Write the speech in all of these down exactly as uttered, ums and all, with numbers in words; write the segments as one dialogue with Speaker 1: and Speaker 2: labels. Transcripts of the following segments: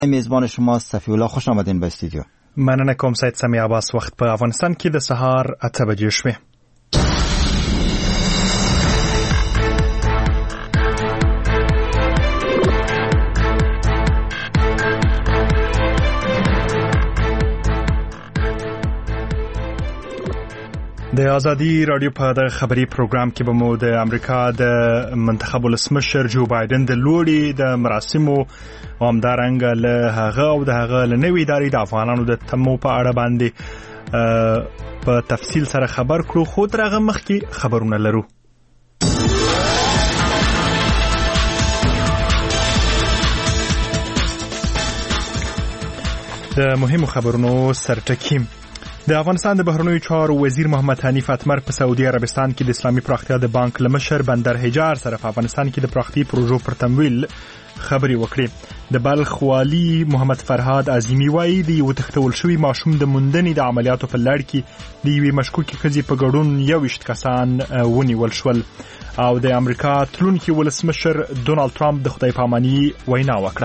Speaker 1: میزبان شما صفی الله، خوش آمدین به استودیو.
Speaker 2: مننه کوم سید سمی عباس. وخت په افغانستان کې د سهار اته بجې شوې. د ازادي رادیو په د خبري پروګرام کې به مو د امریکا د منتخب ولسمشر جو بایدن د لوړي د مراسمو او همدارنګه له هغه او د هغه له نوې ادارې د افغانانو د تمو په اړه باندې په تفصیل سره خبر کړو، خو تر هغه مخکې خبرونه لرو. د مهمو خبرونو سرټکی. د افغانستان د بهرنیو چارو وزیر محمد حنیف اتمر په سعودي عربستان کې د اسلامي پراختیا د بانک لمشر بندر حجار سره په افغانستان کې د پراختي پروژو پر تمویل خبري وکړي. د بلخ والي محمد فرهاد عظیمی وایي د یو تختول شوی ماشوم د موندنې د عملیاتو په لړ کې د یوې مشکوکې ښځې په ګډون یوویشت کسان ونیول شول او د امریکا تلونکي ولسمشر ډونالد ټرمپ د خدای پاماني وینا وکړه.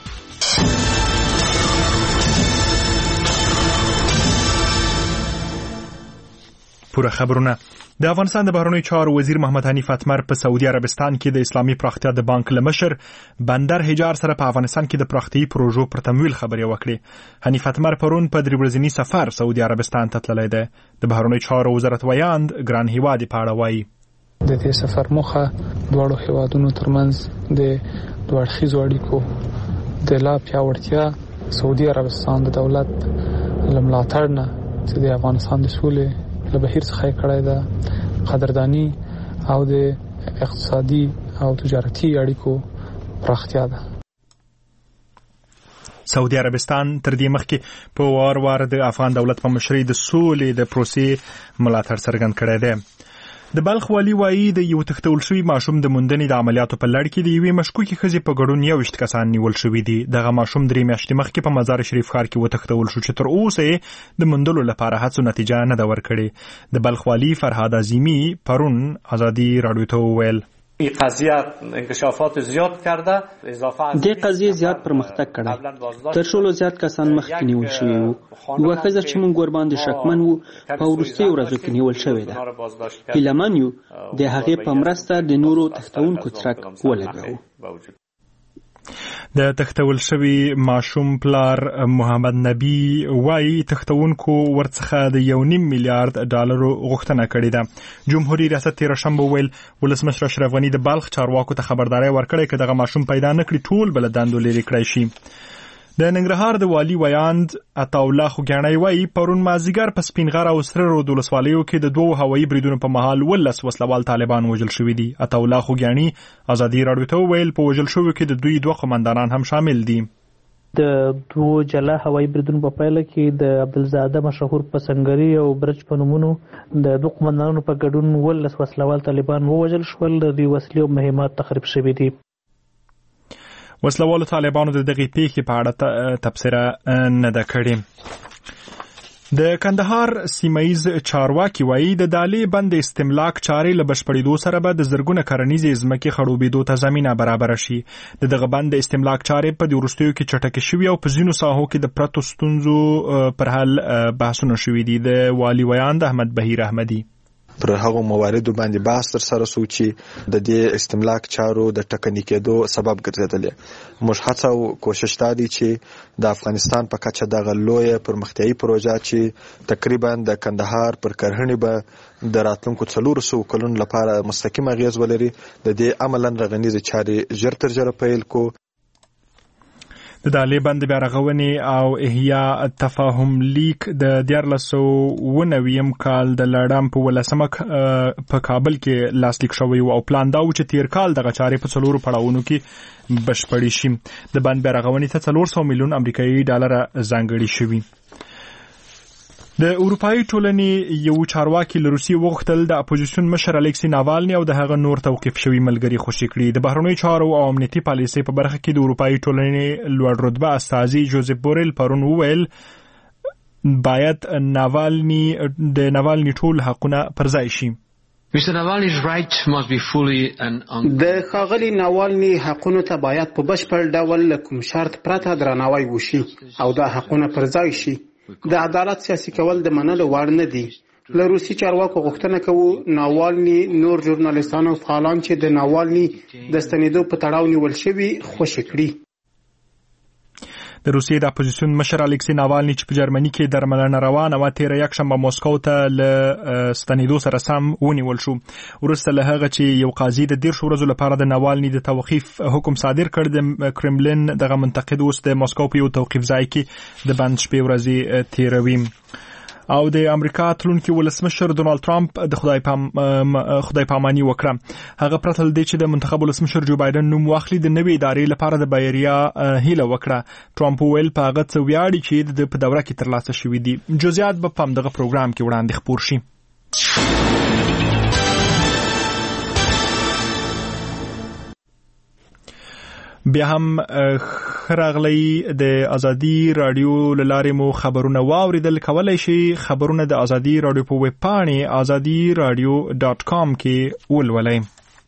Speaker 2: پوره خبرونه. د افغانستان د بهرنیو چارو وزیر محمد حنیف اتمر په سعودي عربستان کې د اسلامي پراختیا د بانک لمشر بندر حجار سره په افغانستان کې د پراختي پروژو پر تمویل خبري وکړي. حنیف اتمر پرون په درې ورځني سفر سعودي عربستان ته تللی دی. د بهرنیو چارو وزارت ویاند ګران هیواد په اړه وایي
Speaker 3: د دې سفر موخه دوه هیوادونو ترمنځ د دوه اړخیزو اړیکو د لا پیاوړتیا، سعودي عربستان د دولت لملاتړ نه چې د افغانستان د سولې له بهیر څخه کړای ده، قدردانی او د اقتصادي او تجارتي اړیکو پراختیا ده.
Speaker 2: سعودي عربستان تر دې مخکې په وار وار د افغان دولت په مشرۍ د سولې د پروسې ملاتړ څرګند کړی دی. د بلخ والي وایي د یو تختول شوی ماشوم د موندنې د عملیاتو په لړ کې د یوې مشکوکې ښځې په ګډون یوویشت کسان نیول شوي دي. دغه ماشوم درې میاشتې مخکې په مزار شریف ښار کې وتښتول شو چې تر اوسه یې د موندلو لپاره هڅو نتیجه نه ده ورکړې. د بلخ والي فرهاد عظیمی پرون ازادي رادیو ته وویل
Speaker 4: این قضیه انکشافات زیاد کرده، اضافه از
Speaker 5: دې قضیه زیات پرمختګ کړی. تر شلو زیات کسان مخکې نیول شوي وو. یوه ښځه چې موږ ورباندې شکمن وو په وروستیو ورځو کې نیول شوې ده. هیلهمن یو د هغې په مرسته د نورو تښتونکو څرک ولګوو.
Speaker 2: د تختول شوی ماشوم پلار محمد نبی وای تختونکو ورڅخه د یو نیم میلیارډ ډالرو غوښتنه کړې ده. جمهوریت ریاست تیر شنبه ویل ولسمشر اشرف غنی د بلخ چارواکو ته خبرداري ورکړې چې دغه ماشوم پیدا نکړي ټول بل دندو لري کړی شي. د ننګرهار د والی ویاند عطاالله خوګیاڼی وایي پرون مازیګر په سپینغر او سره رود ولسوالیو کې د دوو هوایي بریدونو په مهال ولس وسلوال طالبان وژل شوي دي. عطاالله خوګیاڼي ازادي رادیو ته وویل په وژل شویو کې د دوی دوه قومندانان هم شامل دي.
Speaker 6: د دوه جلا هوایي بریدونو په پایله کې د عبدالزاده مشهور پسنګري او برج په نومونو د دوه قومندانانو په ګډون ولس وسلوال طالبان ووژل شول. د دوی وسلې او مهمات تخریب شوي دي.
Speaker 2: وسلوالو طالبانو د دغې پیښې په اړه تبصره نه ده کړې. د کندهار سیمایز چارواکي وایي د دالې بند استملاک چارې له بشپړېدو سره به د زرګونه کرنیزې ځمکې خړوبېدو ته زمینه برابره شي. د دغه بند استملاک چارې په دې وروستیو کې چټکې شوي او په ځینو ساحو کې د پرتو ستونزو پر حل بحثونه شوي دي. د والي ویاند احمد بهیر احمدي
Speaker 7: پر هغه مواردو باندې بحث تر سره سو چې د دې استملاک چارو د ټکني کېدو سبب ګرځېدل. موږ هڅه او کوشش دادی چې د افغانستان په کچه دغه لویه پرمختیایي پروژه چې تقریبا د کندهار پر کرهڼې به د راتلونکو څلور سوو کلونو لپاره مستقیم اغیز ولري، د دې عملاً رغنیزې چارې ژر تر ژره پیل کو.
Speaker 2: د دالې بند بیا رغونې او احیا تفاهم لیک د دیارلس سوه اوه نوي کال د لړم په ولسمه په کابل کې لاسلیک شوی او پلان دا و چې تیر کال دغه چارې په څلورو پړاوونو کې بشپړې شي. د بند بیا رغونې ته څلور سوه میلیون امریکایي ډالر ځانګړي شوي. د اروپایي ټولنې یو چارواکي له روسیې وغوښتل د اپوزیسیون مشر الکسی ناوالني او د هغه نور توقیف شوي ملګري خوشي کړي. د بهرنیو چارو او امنیتي پالیسۍ په برخه کې د اروپایي ټولنې لوړ رتبه استازي جوزف بورل پرون وویل باید ناوالني د ناوالني ټول حقونه پر ځای شي.
Speaker 8: د ښاغلي ناوالني حقونو ته باید په بشپړ ډول له کوم شرط پرته درناوی وشي او دا حقونه پر ځای شي. د عدالت سیاسي کول د منلو وړ نه دي. له روسي چارواکو غوښتنه کوو ناوالني نور ژورنالیستان او فعالان چې د ناوالني د ستنېدو په تړاو نیول شوي خوشي کړي.
Speaker 2: د روسیې د اپوزیسیون مشر الکسی ناوالني چې په جرمني کې درملنه روانه وه تېره یکشنبه مسکو ته له ستنېدو سره سم ونیول شو. وروسته له هغه چې یو قاضي د دېرشو ورځو لپاره د ناوالني د توقیف حکم صادر کړ، د کرملین دغه منتقد اوس د مسکو په یو توقیف ځای کې د بند شپې ورځې تېروي. او د امریکا تلونکي ولسمشر ډونالد ټرمپ د خدای پام خدای پاماني وکړه. هغه پرته له دې چې د منتخب ولسمشر جو بایدن نوم واخلي د نوې ادارې لپاره د بریا هیله وکړه. ټرمپ ویل په هغه څه ویاړي چې د په دوره کې ترلاسه شوي دي. جزئیات به په همدغه پروګرام کې وړاندې خپور شي. بیا هم خراغلی د ازادي رادیو لاره مو خبرونه واوریدل. کولای شي خبرونه د ازادي رادیو په ویب پاڼې ازادي رادیو ډاټ کام کې ولولئ.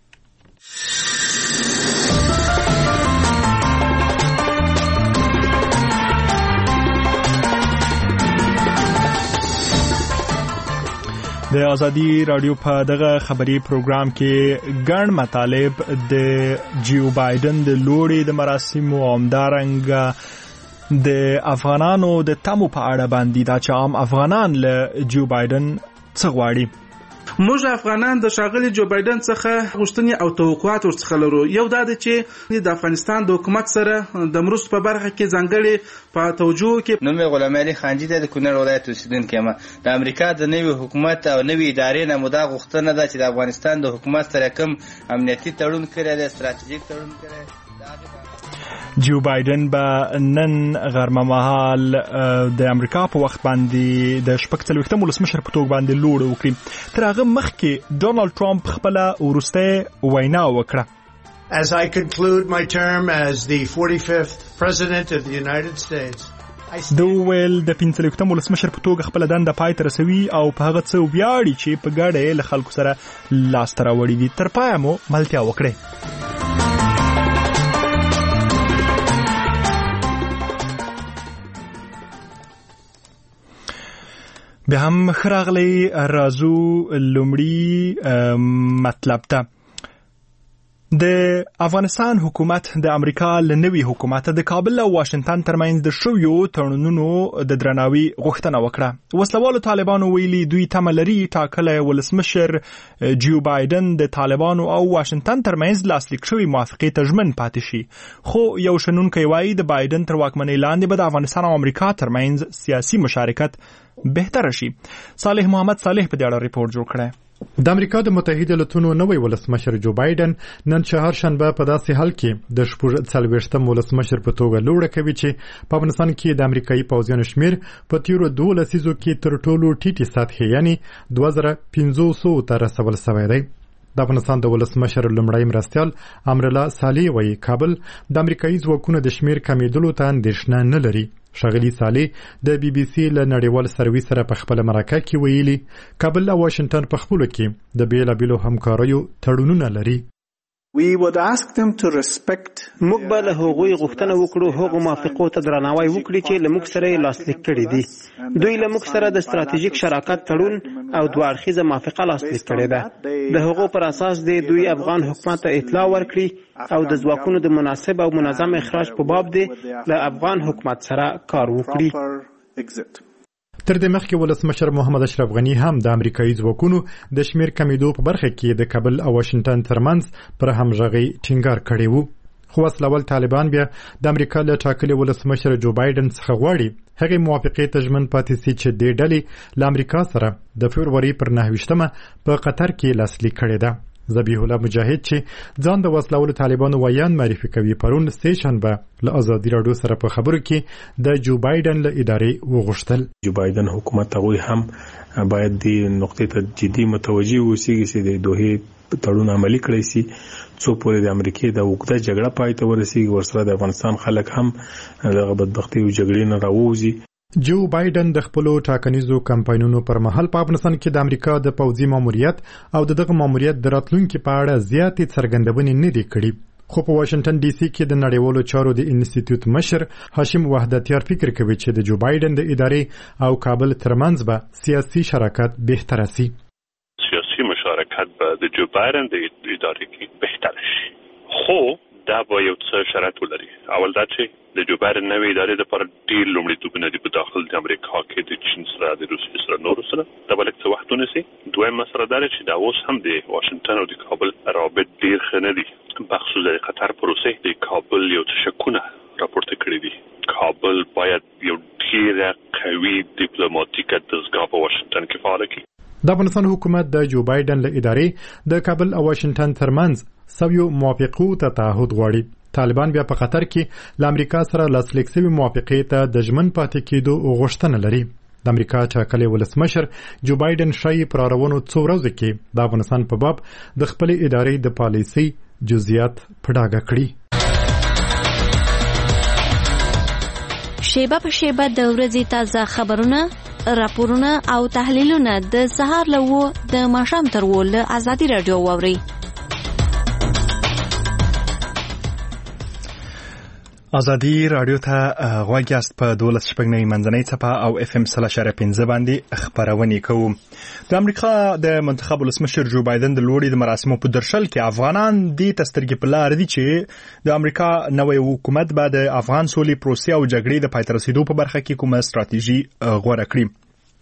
Speaker 2: د ازادي رادیو په دغه خبري پروګرام کې ګڼ مطالب د جو بایدن د لوړې د مراسمو او همدارنګه د افغانانو د تمو په اړه باندې دا چې عام افغانان له جو بایدن څه غواړي.
Speaker 9: موږ افغانان د ښاغلي جو بایدن څخه غوښتنې او توقعات ورڅخه لرو. یو دا دی چې د افغانستان د حکومت سره د مرستو په برخه کې ځانګړې په توجه کې.
Speaker 10: نوم یې غلام علي خانجي دی، د کونړ ولایت اوسیدونکی یم. د امریکا د نوي حکومت او نوي ادارې نه مو دا غوښتنه ده چې د افغانستان د حکومت سره کوم امنیتي تړون کړی دی، ستراتیژیک تړون کړی دی.
Speaker 2: جو بایدن به نن غرمه مهال د امریکا په وخت باندې د شپږ څلوېښتم ولسمشر په توګه باندې لوړ وکړي. تر هغه مخکې ډونالد ټرمپ خپله وروستۍ وینا وکړه.
Speaker 11: As I conclude my term as the forty-fifth president of the United States,
Speaker 2: د ویل د پنځلوېښتم ولسمشر په توګه خپل دنده پای ته رسوي او په هغه څه ویاړي چې په ګډه له خلکو سره لاسته راوړي دي. تر پایه مو ملتیا وکړئ. به هم خراغلی رازو لومړی مطلب ته. د افغانستان حکومت د امریکا له نوي حکومت د کابل او واشنگټن ترمنځ د شویو تړونونو د درناوي غوښتنه وکړه. وسلوالو طالبانو ویلي دوی تمه لري ټاکلی ولسمشر جو بایدن د طالبانو او واشنگټن ترمنځ لاسلیک شوي موافقې ته ژمن پاتې شي. خو یو شنونکی وایي د بایدن تر واکمنۍ لاندې به د افغانستان او امریکا ترمنځ سیاسي مشارکت بهتره شي. صالح محمد صالح په دې اړه ریپورت جوړ کړی.
Speaker 12: د امریکا د متحده ایالاتونو نوی ولسمشر جو بایدن نن چهارشنبه په داسې حال کې د شپږ څلوېښتم ولسمشر په توګه لوړه کوي چې په افغانستان کې د امریکایي پوځیانو شمیر په تیرو دوه لسیزو کې تر ټولو ټیټې سطحې یعنی دوه زره پنځوس ته رسول شوی دی. د افغانستان د ولسمشر لومړی مرستیال امرالله صالح وایي کابل د امریکایي ځواکونو د شمیر کمیدلو ته اندېښنه نه لري. ښاغلي صالح د بي بي سي له نړیوال سرویس سره په خپله مرکه کې ویلي کابل او واشنګټن په خپلو کې د بېلابېلو همکاریو تړونونه لري.
Speaker 8: موږ به له هغوی غوښتنه وکړو هغو موافقو ته درناوی وکړي چې له موږ سره یې لاسلیک کړي دي. دوی له موږ سره د ستراتیژیک شراکت تړون او دوه اړخیزه موافقه لاسلیک کړې ده. د هغو پر اساس دی دوی افغان حکومت ته اطلاع ورکړي او د ځواکونو د مناسب او منظم اخراج په باب دی له افغان حکومت سره کار وکړي.
Speaker 12: تر دې مخکې ولسمشر محمد اشرف غني هم د امریکایي ځواکونو د شمیر کمیدو په برخه کې د کابل او واشنګټن ترمنځ پر همغږۍ ټینګار کړی و. خو وسلوال طالبان بیا د امریکا له ټاکلي ولسمشر جو بایدن څخه غواړي هغې موافقې ته ژمن پاتې سي چې دې ډلې له امریکا سره د فبروري پر نهه ویشتمه په قطر کې لاسلیک کړې ده. ذبیح الله مجاهد چې ځان د وسلوالو طالبانو ویان معرفي کوي پرون سه شنبه له ازادي راډیو سره په خبرو کې د جو بایدن له ادارې وغوښتل
Speaker 13: جو بایدن حکومت هغوی هم باید د نقطې ته جدي متوجه اوسیږي چې د دوحې تړون عملي کړی سي څو پورې د امریکې د اوږده جګړه پای ته ورسیږي ورسره د افغانستان خلک هم دغه بدبختۍ او جګړې نه راووځي.
Speaker 12: جو بایدن د خپل ټاکنیزو کمپاینونو پر مهال په افغانستان کې د امریکا د پوځي ماموریت او دغه ماموریت د راتلونکو په اړه زیاتې څرګندونې نه دي کړې، خو په واشنگټن ډي سي کې د نړیوالو چارو د انسټیټیوټ مشر هاشم وحدتیار فکر کوي چې د جو بایدن د ادارې او کابل ترمنځ به سیاسي شراکت بهتر شي.
Speaker 14: سیاسي مشارکت به د جو بایدن د ادارې کې بهتر شي، خو دا به یو څه شرط ولري. اول دا چې د جو بایدن نوې ادارې لپاره ډېر لومړیتوبونه دي په داخل د امریکا کې د چین سره، د روسیې سره، نورو سره. دا به لږ څه وخت ونیسي. دویم مسله دا ده چې دا اوس هم د واشنګټن او د کابل روابط ډېر ښه نه دي. بخصوص د قطر پروسې د کابل یو څه شکونه راپورته کړي دي. کابل باید یو ډېره قوي ډیپلوماټیکه دستګاه په واشنګټن کې فعاله کړي.
Speaker 12: د افغانستان حکومت د جو بایدن له ادارې د کابل او واشنګټن ترمنځ سویو موافقو ته تعهد غواړي. طالبان بیا په قطر کې له امریکا سره لاسلیک شوی موافقې ته د ژمن پاتې کېدو غوښتنه لري. د امریکا ټاکلی ولسمشر جو بایدن شایي پر اړونو څو ورځې کې د افغانستان په باب د خپل ادارې د پالیسي جزئیات په ډاګه کړي.
Speaker 15: شیبه په شیبه د ورځې تازه خبرونه، راپورونه او تحلیلونه د سهار له و د ماښام تر و له ازادي راډیو واورئ.
Speaker 2: ازادي راډیو ته غوږ یاست. په دولس شپږ نوي منځنۍ څپه او اف ام سل اشاریه پنځه باندې خبرونه کوو. د امریکا د منتخب ولسمشر جو بایدن د لوړې د مراسمو په درشل کې افغانان دې تسترګې په لار دي چې د امریکا نوې حکومت به د افغان سولې پروسې او جګړې د پای ته رسیدو په برخه کې کومه ستراتیژي غوره کړي.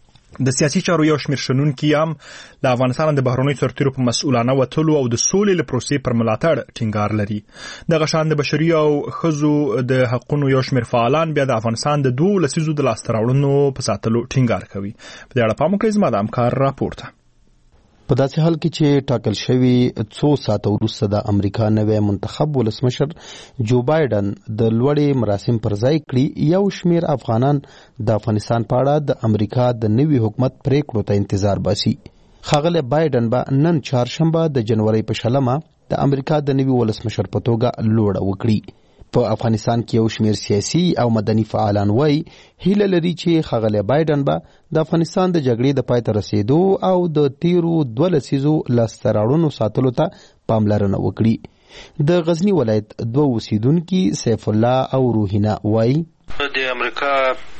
Speaker 2: د سیاسي چارو یو شمېر شنونکي هم د افغانستان د بهرنیو سرتیرو په مسؤلانه وتلو او د سولې له پروسې پر ملاتړ ټینګار لري. دغه شان د بشري او ښځو د حقوقو یو شمېر فعالان بیا د افغانستان د دوو لسیزو د لاسته راوړنو په ساتلو ټینګار کوي. په دې اړه پام وکړئ. زما د همکار راپور ته.
Speaker 16: په داسې حال کې چې ټاکل شوی څو ساعته وروسته د امریکا نوی منتخب ولسمشر جو بایدن د لوړې مراسم پر ځای کړي، یو شمېر افغانان د افغانستان په اړه د امریکا د نوي حکومت پریکړو ته انتظار باسي. ښاغلی بایدن به نن چهارشنبه د جنوري په شلمه د امریکا د نوي ولسمشر په توګه لوړه وکړي. په افغانستان کې یو شمېر سیاسي او مدني فعالان وایي هیله لري چې ښاغلی بایدن به د افغانستان د جګړې د پای ته رسیدو او د تیرو دوه لسیزو لاسته راوړنو ساتلو ته پاملرنه وکړي. د غزني ولایت دوه اوسیدونکي سیف الله او روحینا وایي
Speaker 17: د امریکا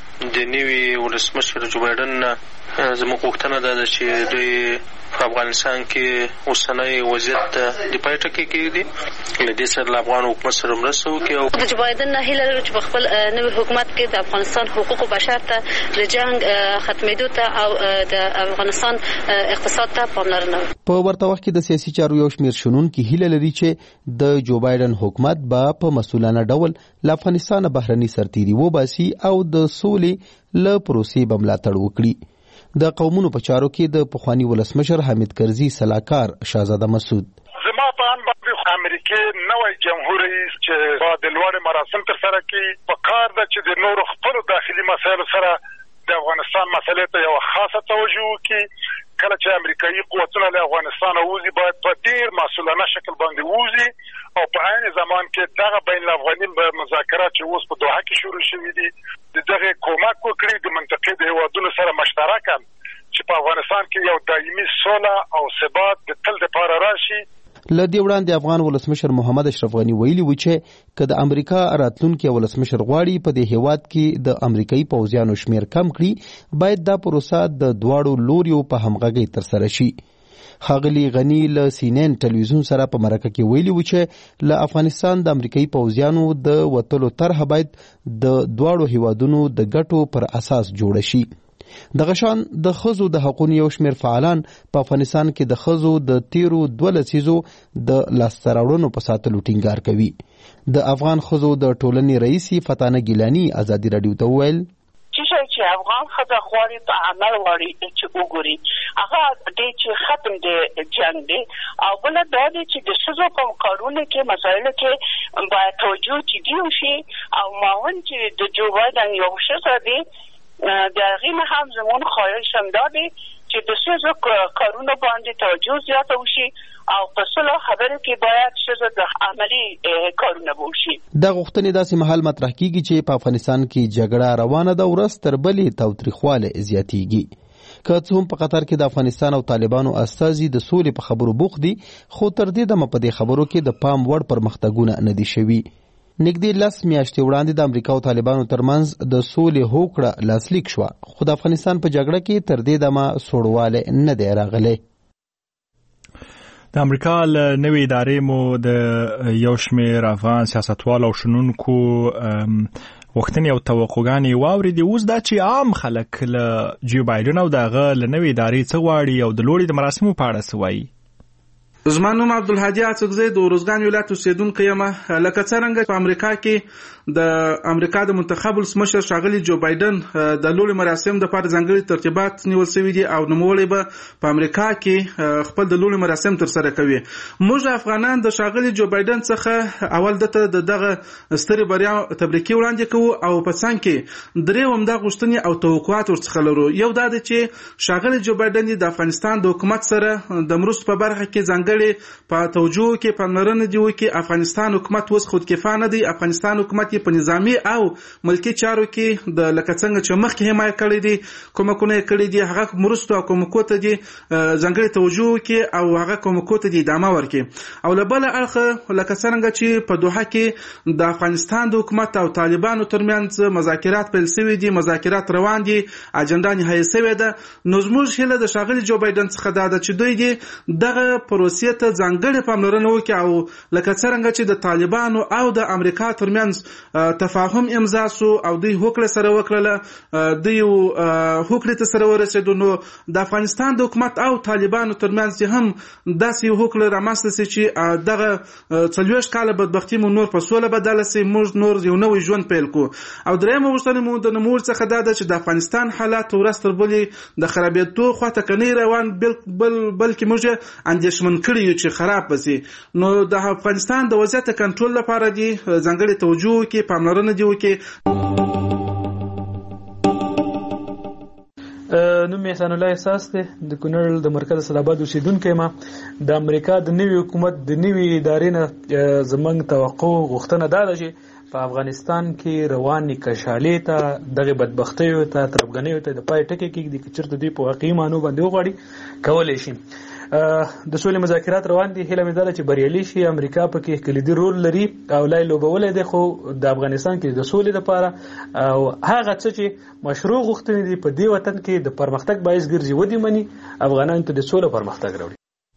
Speaker 17: د نوي ولسمشر جو بایدن زموږ غوښتنه ده چې دوی په افغانستان کې اوسنی وضعیت د پای ټکی کېږدي، له دې سره له افغان حکومت سره مرسته وکړي.
Speaker 15: د جو بایدن نه هیله لرو چې په خپل نوي حکومت کې د افغانستان حقوقو بشر ته، د جنگ ختمېدو ته او د افغانستان اقتصاد ته پاملرنه وکړي.
Speaker 16: په ورته وخت کې د سیاسي چارو یو شمېر شنونکي هیله لري چې د جو بایدن حکومت به په مسؤلانه ډول له افغانستان بهرني سرتیري وباسي او د سولې له پروسې به ملاتړ وکړي. د قومونو په چارو کې د پخوانی ولسمشر حامد کرزي سلاکار شاهزاده مسعود
Speaker 18: زما په ان باندې امریکای نوی جمهور رئیس چې با د لوړ مراسم تر سره کې په کار ده چې د نورو خپل داخلي مسایلو سره د افغانستان مسلې ته یو خاصه توجه وکړي. کله چې امریکایي قوتونه له افغانستان ووزي باید په ډیر مسؤلانه شکل باندې ووزي او په عین زمان کې دغه بین الافغاني مذاکرات چې اوس په دوحه کې شروع شوي دي د دغه کومک وکړي د منطقې د هیوادونو سره مشترکاً چې په افغانستان کې یو دایمي سوله او ثبات د تل لپاره راشي.
Speaker 16: له دې وړاندې افغان ولسمشر محمد اشرف غني ویلي و چې که د امریکا راتلونکي ولسمشر غواړي په دې هیواد کې د امریکایي پوځیانو شمیر کم کړي، باید دا پروسه د دواړو لوریو په همغږۍ ترسره شي. ښاغلي غني له سینین ټلویزیون سره په مرکه کې ویلي و چې له افغانستان د امریکایي پوځیانو د وتلو طرحه باید د دواړو هیوادونو د ګټو پر اساس جوړه شي. دغه شان د ښځو د حقوقو یو شمېر فعالان په افغانستان کې د ښځو د تیرو دوه لسیزو د لاسته راوړنو په ساتلو ټینګار کوي. د افغان ښځو د ټولنې رئیسي فتانه ګیلاني ازادي راډیو ته وویل
Speaker 19: چې افغان ښځه غواړي په عمل غواړي چې وګوري هغه دې چې ختم دی جنګ دی او بله دا دی چې د ښځو په کارونو کې مسایلو کې باید توجه جدي وشي او معاون چې د جو بایدن یو ښځه دی د هغې نه هم زموږ خواهش همدا دی چې د ښځو کارونو باندې توجه زیاته وشي او په صلح خبرو کې باید ښځو د عملي کارونه وشي.
Speaker 16: دا غوښتنې داسې مهال مطرح کیږي چې په افغانستان کې جګړه روانه ده، ورځ تر بلې تاوتریخواله زیاتیږي. که څه هم په قطر کې د افغانستان او طالبانو استازي د سولې په خبرو بوخت دي، خو تر دې دمه په دې خبرو کې د پام وړ پرمختګونه نه دي شوي. نږدې لس میاشتې وړاندې د امریکا او طالبانو ترمنځ د سولې هوکړه لاسلیک شوه، خو د افغانستان په جګړه کې تر دې دمه سوړوالی نه دی راغلی.
Speaker 2: د امریکا له نوې ادارې مو د یو شمېر افغان سیاستوالو او شنونکو غوښتنې او توقعګانې واورېدې. اوس دا چې عام خلک له جو بایډن او د هغه له نوې ادارې څه غواړي او د لوړې د مراسمو په اړه څه وایي.
Speaker 9: زما نوم عبدالهادي اڅکزی د ارزګان ولایت اوسېدونکی یم. لکه څرنګه په امریکا کې د امریکا د منتخب ولسمشر ښاغلي جو بایډن د لوړې مراسم دپاره ځانګړي ترتیبات نیول شوي دي او نوموړی به په امریکا کې خپل د لوړې مراسم ترسره کوي. موږ افغانان د ښاغلي جو بایډن څخه اول دته د دغه سترې بریا تبریکي وړاندې کوو او په څنګ کې درې عمده غوښتنې او توقعات ورڅخه لرو. یو دا دی چې ښاغلي جو بایډن د افغانستان د حکومت سره د مرستو په برخه کې ځانګړي په توجه کې پاملرنه دی وکړي. افغانستان حکومت اوس خودکفا نه دی. افغانستان حکومت په نظامی او ملکی چارو کې د لکه څنګه چې مخکې حمایت کړی دی، کومکونه یې کړي دي، هغه مرستو او کومکو ته دي ځانګړي توجه وکړي او هغه کومکو ته دي ادامه ورکړي. او له بله اړخه لکه څرنګه چې په دوحه کې د افغانستان د حکومت او طالبانو ترمنځ مذاکرات پیل شوي دي، مذاکرات روان دي، اجنډا نهایي شوې ده. نو زموږ هیله د ښاغلي جو بایډن څخه دا ده چې دوی دې دغه پروسې ته ځانګړې پاملرنه وکړي او لکه څرنګه چې د طالبانو او د امریکا ترمنځ تفاهم امضا سو او دوی هوکړه سره وکړله، دوی هوکړې ته سره ورسېدو. نو د افغانستان د حکومت او طالبانو ترمنځ هم داسې هوکړه رامنځته سي چې دغه څلوېښت کاله بدبختي مو نور په سوله بدله سي، موږ نور یو نوی ژوند پیل کړو. او درېیمه غوښتنه مو د نوموړي څخه دا ده چې د افغانستان حالات ورځ تر بلې د خرابېدو خواته که نه روان بلکې موږ اندېښمن کړي یو چې خراب به سي. نو د افغانستان د وضعیت کنټرول لپاره دي ځانګړې توجه وکړي، پاملرنه دې وکړي.
Speaker 3: نوم یې احسان الله احساس دی، د کونړ د مرکز اسداباد اوسېدونکی یم. د امریکا د نوي حکومت د نوي ادارې نه زموږ توقع غوښتنه دا ده چې په افغانستان کې روانې کشالې ته، دغه بدبختیو ته، تربګنیو ته د پای ټکی کېږدي که چېرته دوی په واقعي معنو باندې وغواړي کولی شي. د سولې مذاکرات روان دي. هیله مې دا ده چې بریالي شي. امریکا پکې کلیدي رول لري او لای لوبولی دی، خو د افغانستان کې د سولې لپاره او هغه څه چې مشروع غوښتنې دي په دې وطن کې د پرمختګ باعث ګرځي ودې مني، افغانانو ته د سوله پرمختګ راوړي.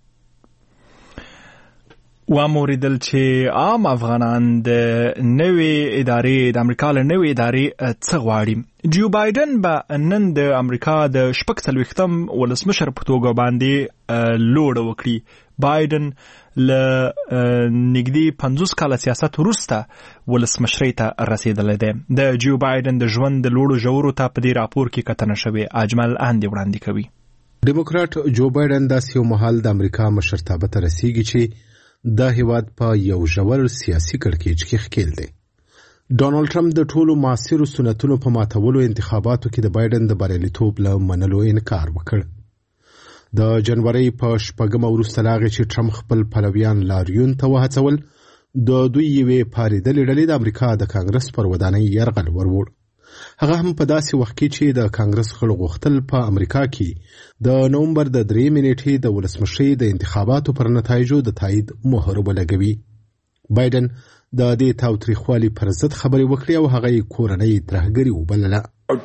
Speaker 2: واوریدل چې عام افغانان د نوې ادارې د امریکا له نوې ادارې څه غواړي. جو بایډن به نن د امریکا د شپږ څلوېښتم ولسمشر په توګه باندې لوړه وکړي. بایډن له نږدې پنځوس کاله سیاست وروسته ولسمشرۍ ته رسېدلی دی. د جو بایډن د ژوند د لوړو ژورو ته په دې راپور کې کتنه شوې. اجمل اندې وړاندې کوي.
Speaker 20: ډیموکراټ جو بایډن داسې یو مهال د امریکا مشرتابه ته رسیږي چې دا هیواد په یو ژور سیاسي کړکېچ کې ښکېل دی. ډونالډ ټرمپ د ټولو معاصرو سنتونو په ماتولو انتخاباتو کې د بایډن د بریالیتوب له منلو انکار وکړ. د جنورۍ په شپږمه وروسته له هغې چې ټرمپ خپل پلویان لاریون ته وهڅول، د دوی یوې پارېدلې ډلې د امریکا د کانګرس پر ودانۍ یرغل وروړ. هغه هم په داسې وخت کې چې د کانګرس غړو غوښتل په امریکا کې د نومبر د درېیمې نیټې د ولسمشرۍ د انتخاباتو پر نتایجو د تایید مهر ولګوي. بایډن د دې تاوتریخوالي پر ضد خبرې وکړې او هغه یې کورنۍ ترهګري وبلله.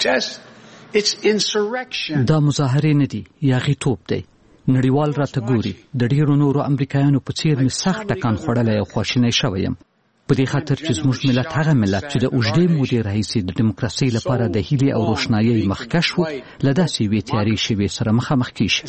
Speaker 21: دا مظاهرې نه دي، یاغیتوب دی. نړیوال راته ګوري. د ډیرو نورو امریکایانو په څیر مې سخت ټکان خوړلی او خواشینی شوی یم. په دې خاطر چې زموږ ملت هغه ملت چې د اوږدې مودې راهیسې د ډیموکراسۍ لپاره د هیلې او روښنایۍ مخکښ و، له داسې یوې تیارې شېبې سره مخامخ کېږي.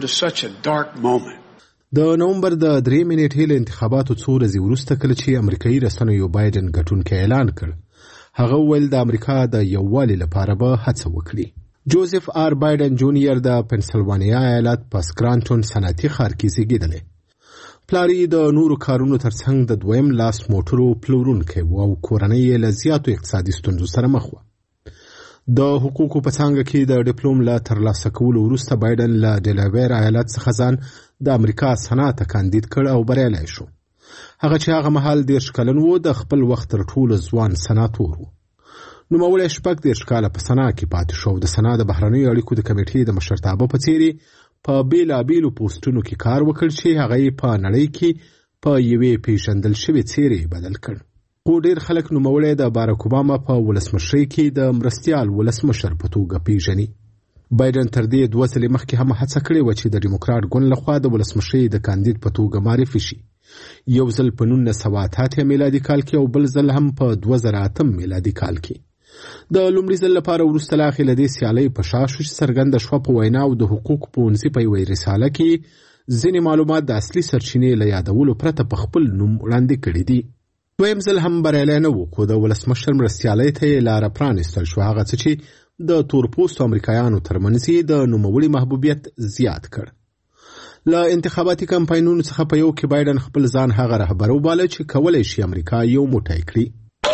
Speaker 20: د نومبر د درېیمې نیټې له انتخاباتو څو ورځې وروسته کله چې امریکایي رسنیو بایډن ګټونکی اعلان کړ، هغه وویل د امریکا د یووالي لپاره به هڅه وکړي. جوزف آر بایډن جونیئر د پنسلوانیا ایالت په سکرانټون صنعتي ښار کې زیږېدلی. پلار یې د نورو کارونو ترڅنګ د دویم لاس موټرو پلورونکی و او کورنۍ یې له زیاتو اقتصادي ستونزو سره مخ وه. د حقوقو په څانګه کې د ډیپلوم له ترلاسه کولو وروسته بایدن له ډیلاویر ایالت څخه ځان د امریکا سنا ته کاندید کړ او بریالی شو. هغه چې هغه مهال دېرش کلن و د خپل وخت تر ټولو ځوان سناتور و. نوموړی شپږ دېرش کاله په سنا کې پاتې شو. د سنا د بهرنیو اړیکو د کمیټې د مشرتابه په څېر په بېلابېلو پوسټونو کې کار وکړ چې هغه یې په نړۍ کې په یوې پیژندل شوې څېرې بدل کړ. خو ډېر خلک نوموړی د باراک اوباما په ولسمشرۍ کې د مرستیال ولسمشر په توګه پیژني. بایدن تر دې دوه ځلې مخکې هم هڅه کړې وه چې د ډیموکراټ ګوند لخوا د ولسمشرۍ د کاندید په توګه معرفي شي. یو ځل په نولس سوه اته اتیا میلادي کال کې او بل ځل هم په دوه زره اتم میلادي کال کې. د لومړي ځل لپاره وروسته له هغې له دې سیالۍ په شا شو چې څرګنده شوه په ویناو د حقوقو پوهنځي په یوې رساله کې ځینې معلومات د اصلي سرچینې له یادولو پرته په خپل نوم وړاندې کړي دي. دویم ځل هم بریالی نه و، خو د ولسمشر مرستیالۍ ته یې لاره پرانیستل شوه، هغه څه چې د تورپوستو امریکایانو ترمنځ یې د نوموړي محبوبیت زیات کړ. له انتخاباتي کمپاینونو څخه په یو کې بایدن خپل ځان هغه رهبر وباله چې کولی شي امریکا یو موټی کړي.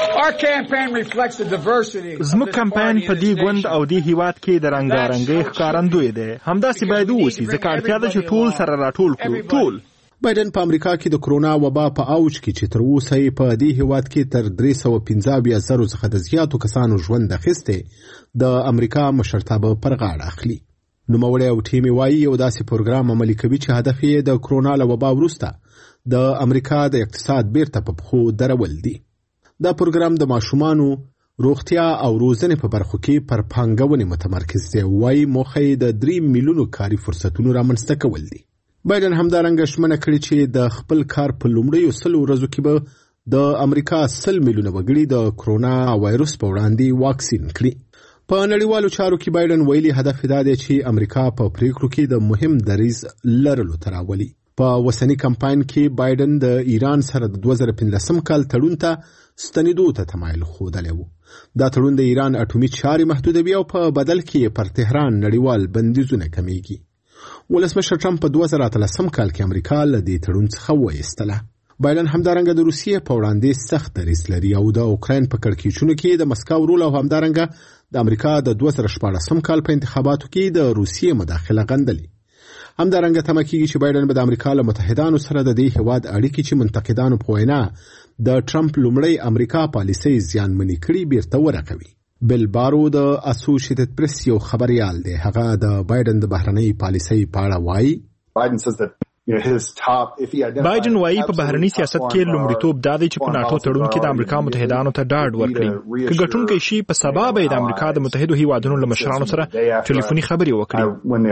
Speaker 2: زموږ کمپاین په دې ګوند او دې هیواد کې د رنګارنګۍ ښکارندوی دی. همداسې باید ووسي، ځکه اړتیا ده چې ټول سره راټول کړو. ټول
Speaker 20: بایدن په امریکا کې د کرونا وبا په اوج کې چې تر اوسه یې په دې هیواد کې تر درې سوه پنځه اویا زرو څخه د زیاتو کسانو ژوند اخیستی د امریکا مشرتابه پر غاړه اخلي. نوموړی او ټیم یې وایي یو داسې پروګرام عملي کوي چې هدف یې د کرونا له وبا وروسته د امریکا د اقتصاد بیرته په پښو درول دي. دا پروګرام د ماشومانو روغتیا او روزنې په برخو کې پر پانګونې متمرکز دی. وایي موخه یې د درې میلیونو کاري فرصتونو رامنځته کول دي. بایدن همدارنګه ژمنه کړې چې د خپل کار په لومړیو سلو ورځو کې به د امریکا سل میلیونه وګړي د کرونا وایرس په وړاندې واکسین کړي. په نړیوالو چارو کې بایدن ویلي هدف دا دی چې امریکا په پریکړو کې د مهم دریځ لرلو ته راولي. په اوسني کمپاین کې بایدن د ایران سره د دوه زره پنځلسم کال تړون ته ستنېدو ته تمایل ښودلی و. دا تړون د ایران اټومي چارې محدودوي او په بدل کې پر تهران نړیوال بندیزونه کمیږي. ولسمشر ټرمپ په دوه زره اتلسم کال کې امریکا له دې تړون څخه وایستله. بایدن همدارنګه د روسیې په وړاندې سخت دریځ لري او د اوکراین په کړکېچونو کې د مسکو رول او همدارنګه د امریکا د دوه زره شپاړسم کال په انتخاباتو کې د روسیې مداخله غندلې. همدارنګه تمه کېږي چې بایدن به د امریکا له متحدانو سره د دې هیواد اړیکې چې منتقدانو په وینا د ټرمپ لومړی امریکا پالیسۍ زیانمنې کړي بیرته ورغوي. بل بارو د اسوسییټډ پریس یو خبریال دی. هغه د بایدن د بهرنۍ پالیسۍ په اړه وایي
Speaker 2: بایدن وایي په بهرني سیاست کې لومړیتوب دا دی چې په ناټو تړون کې د امریکا متحدانو ته ډاډ ورکړي. که ګټونکی شي په سبا به یې د امریکا د متحدو هیوادونو له مشرانو سره ټلیفوني خبرې وکړي.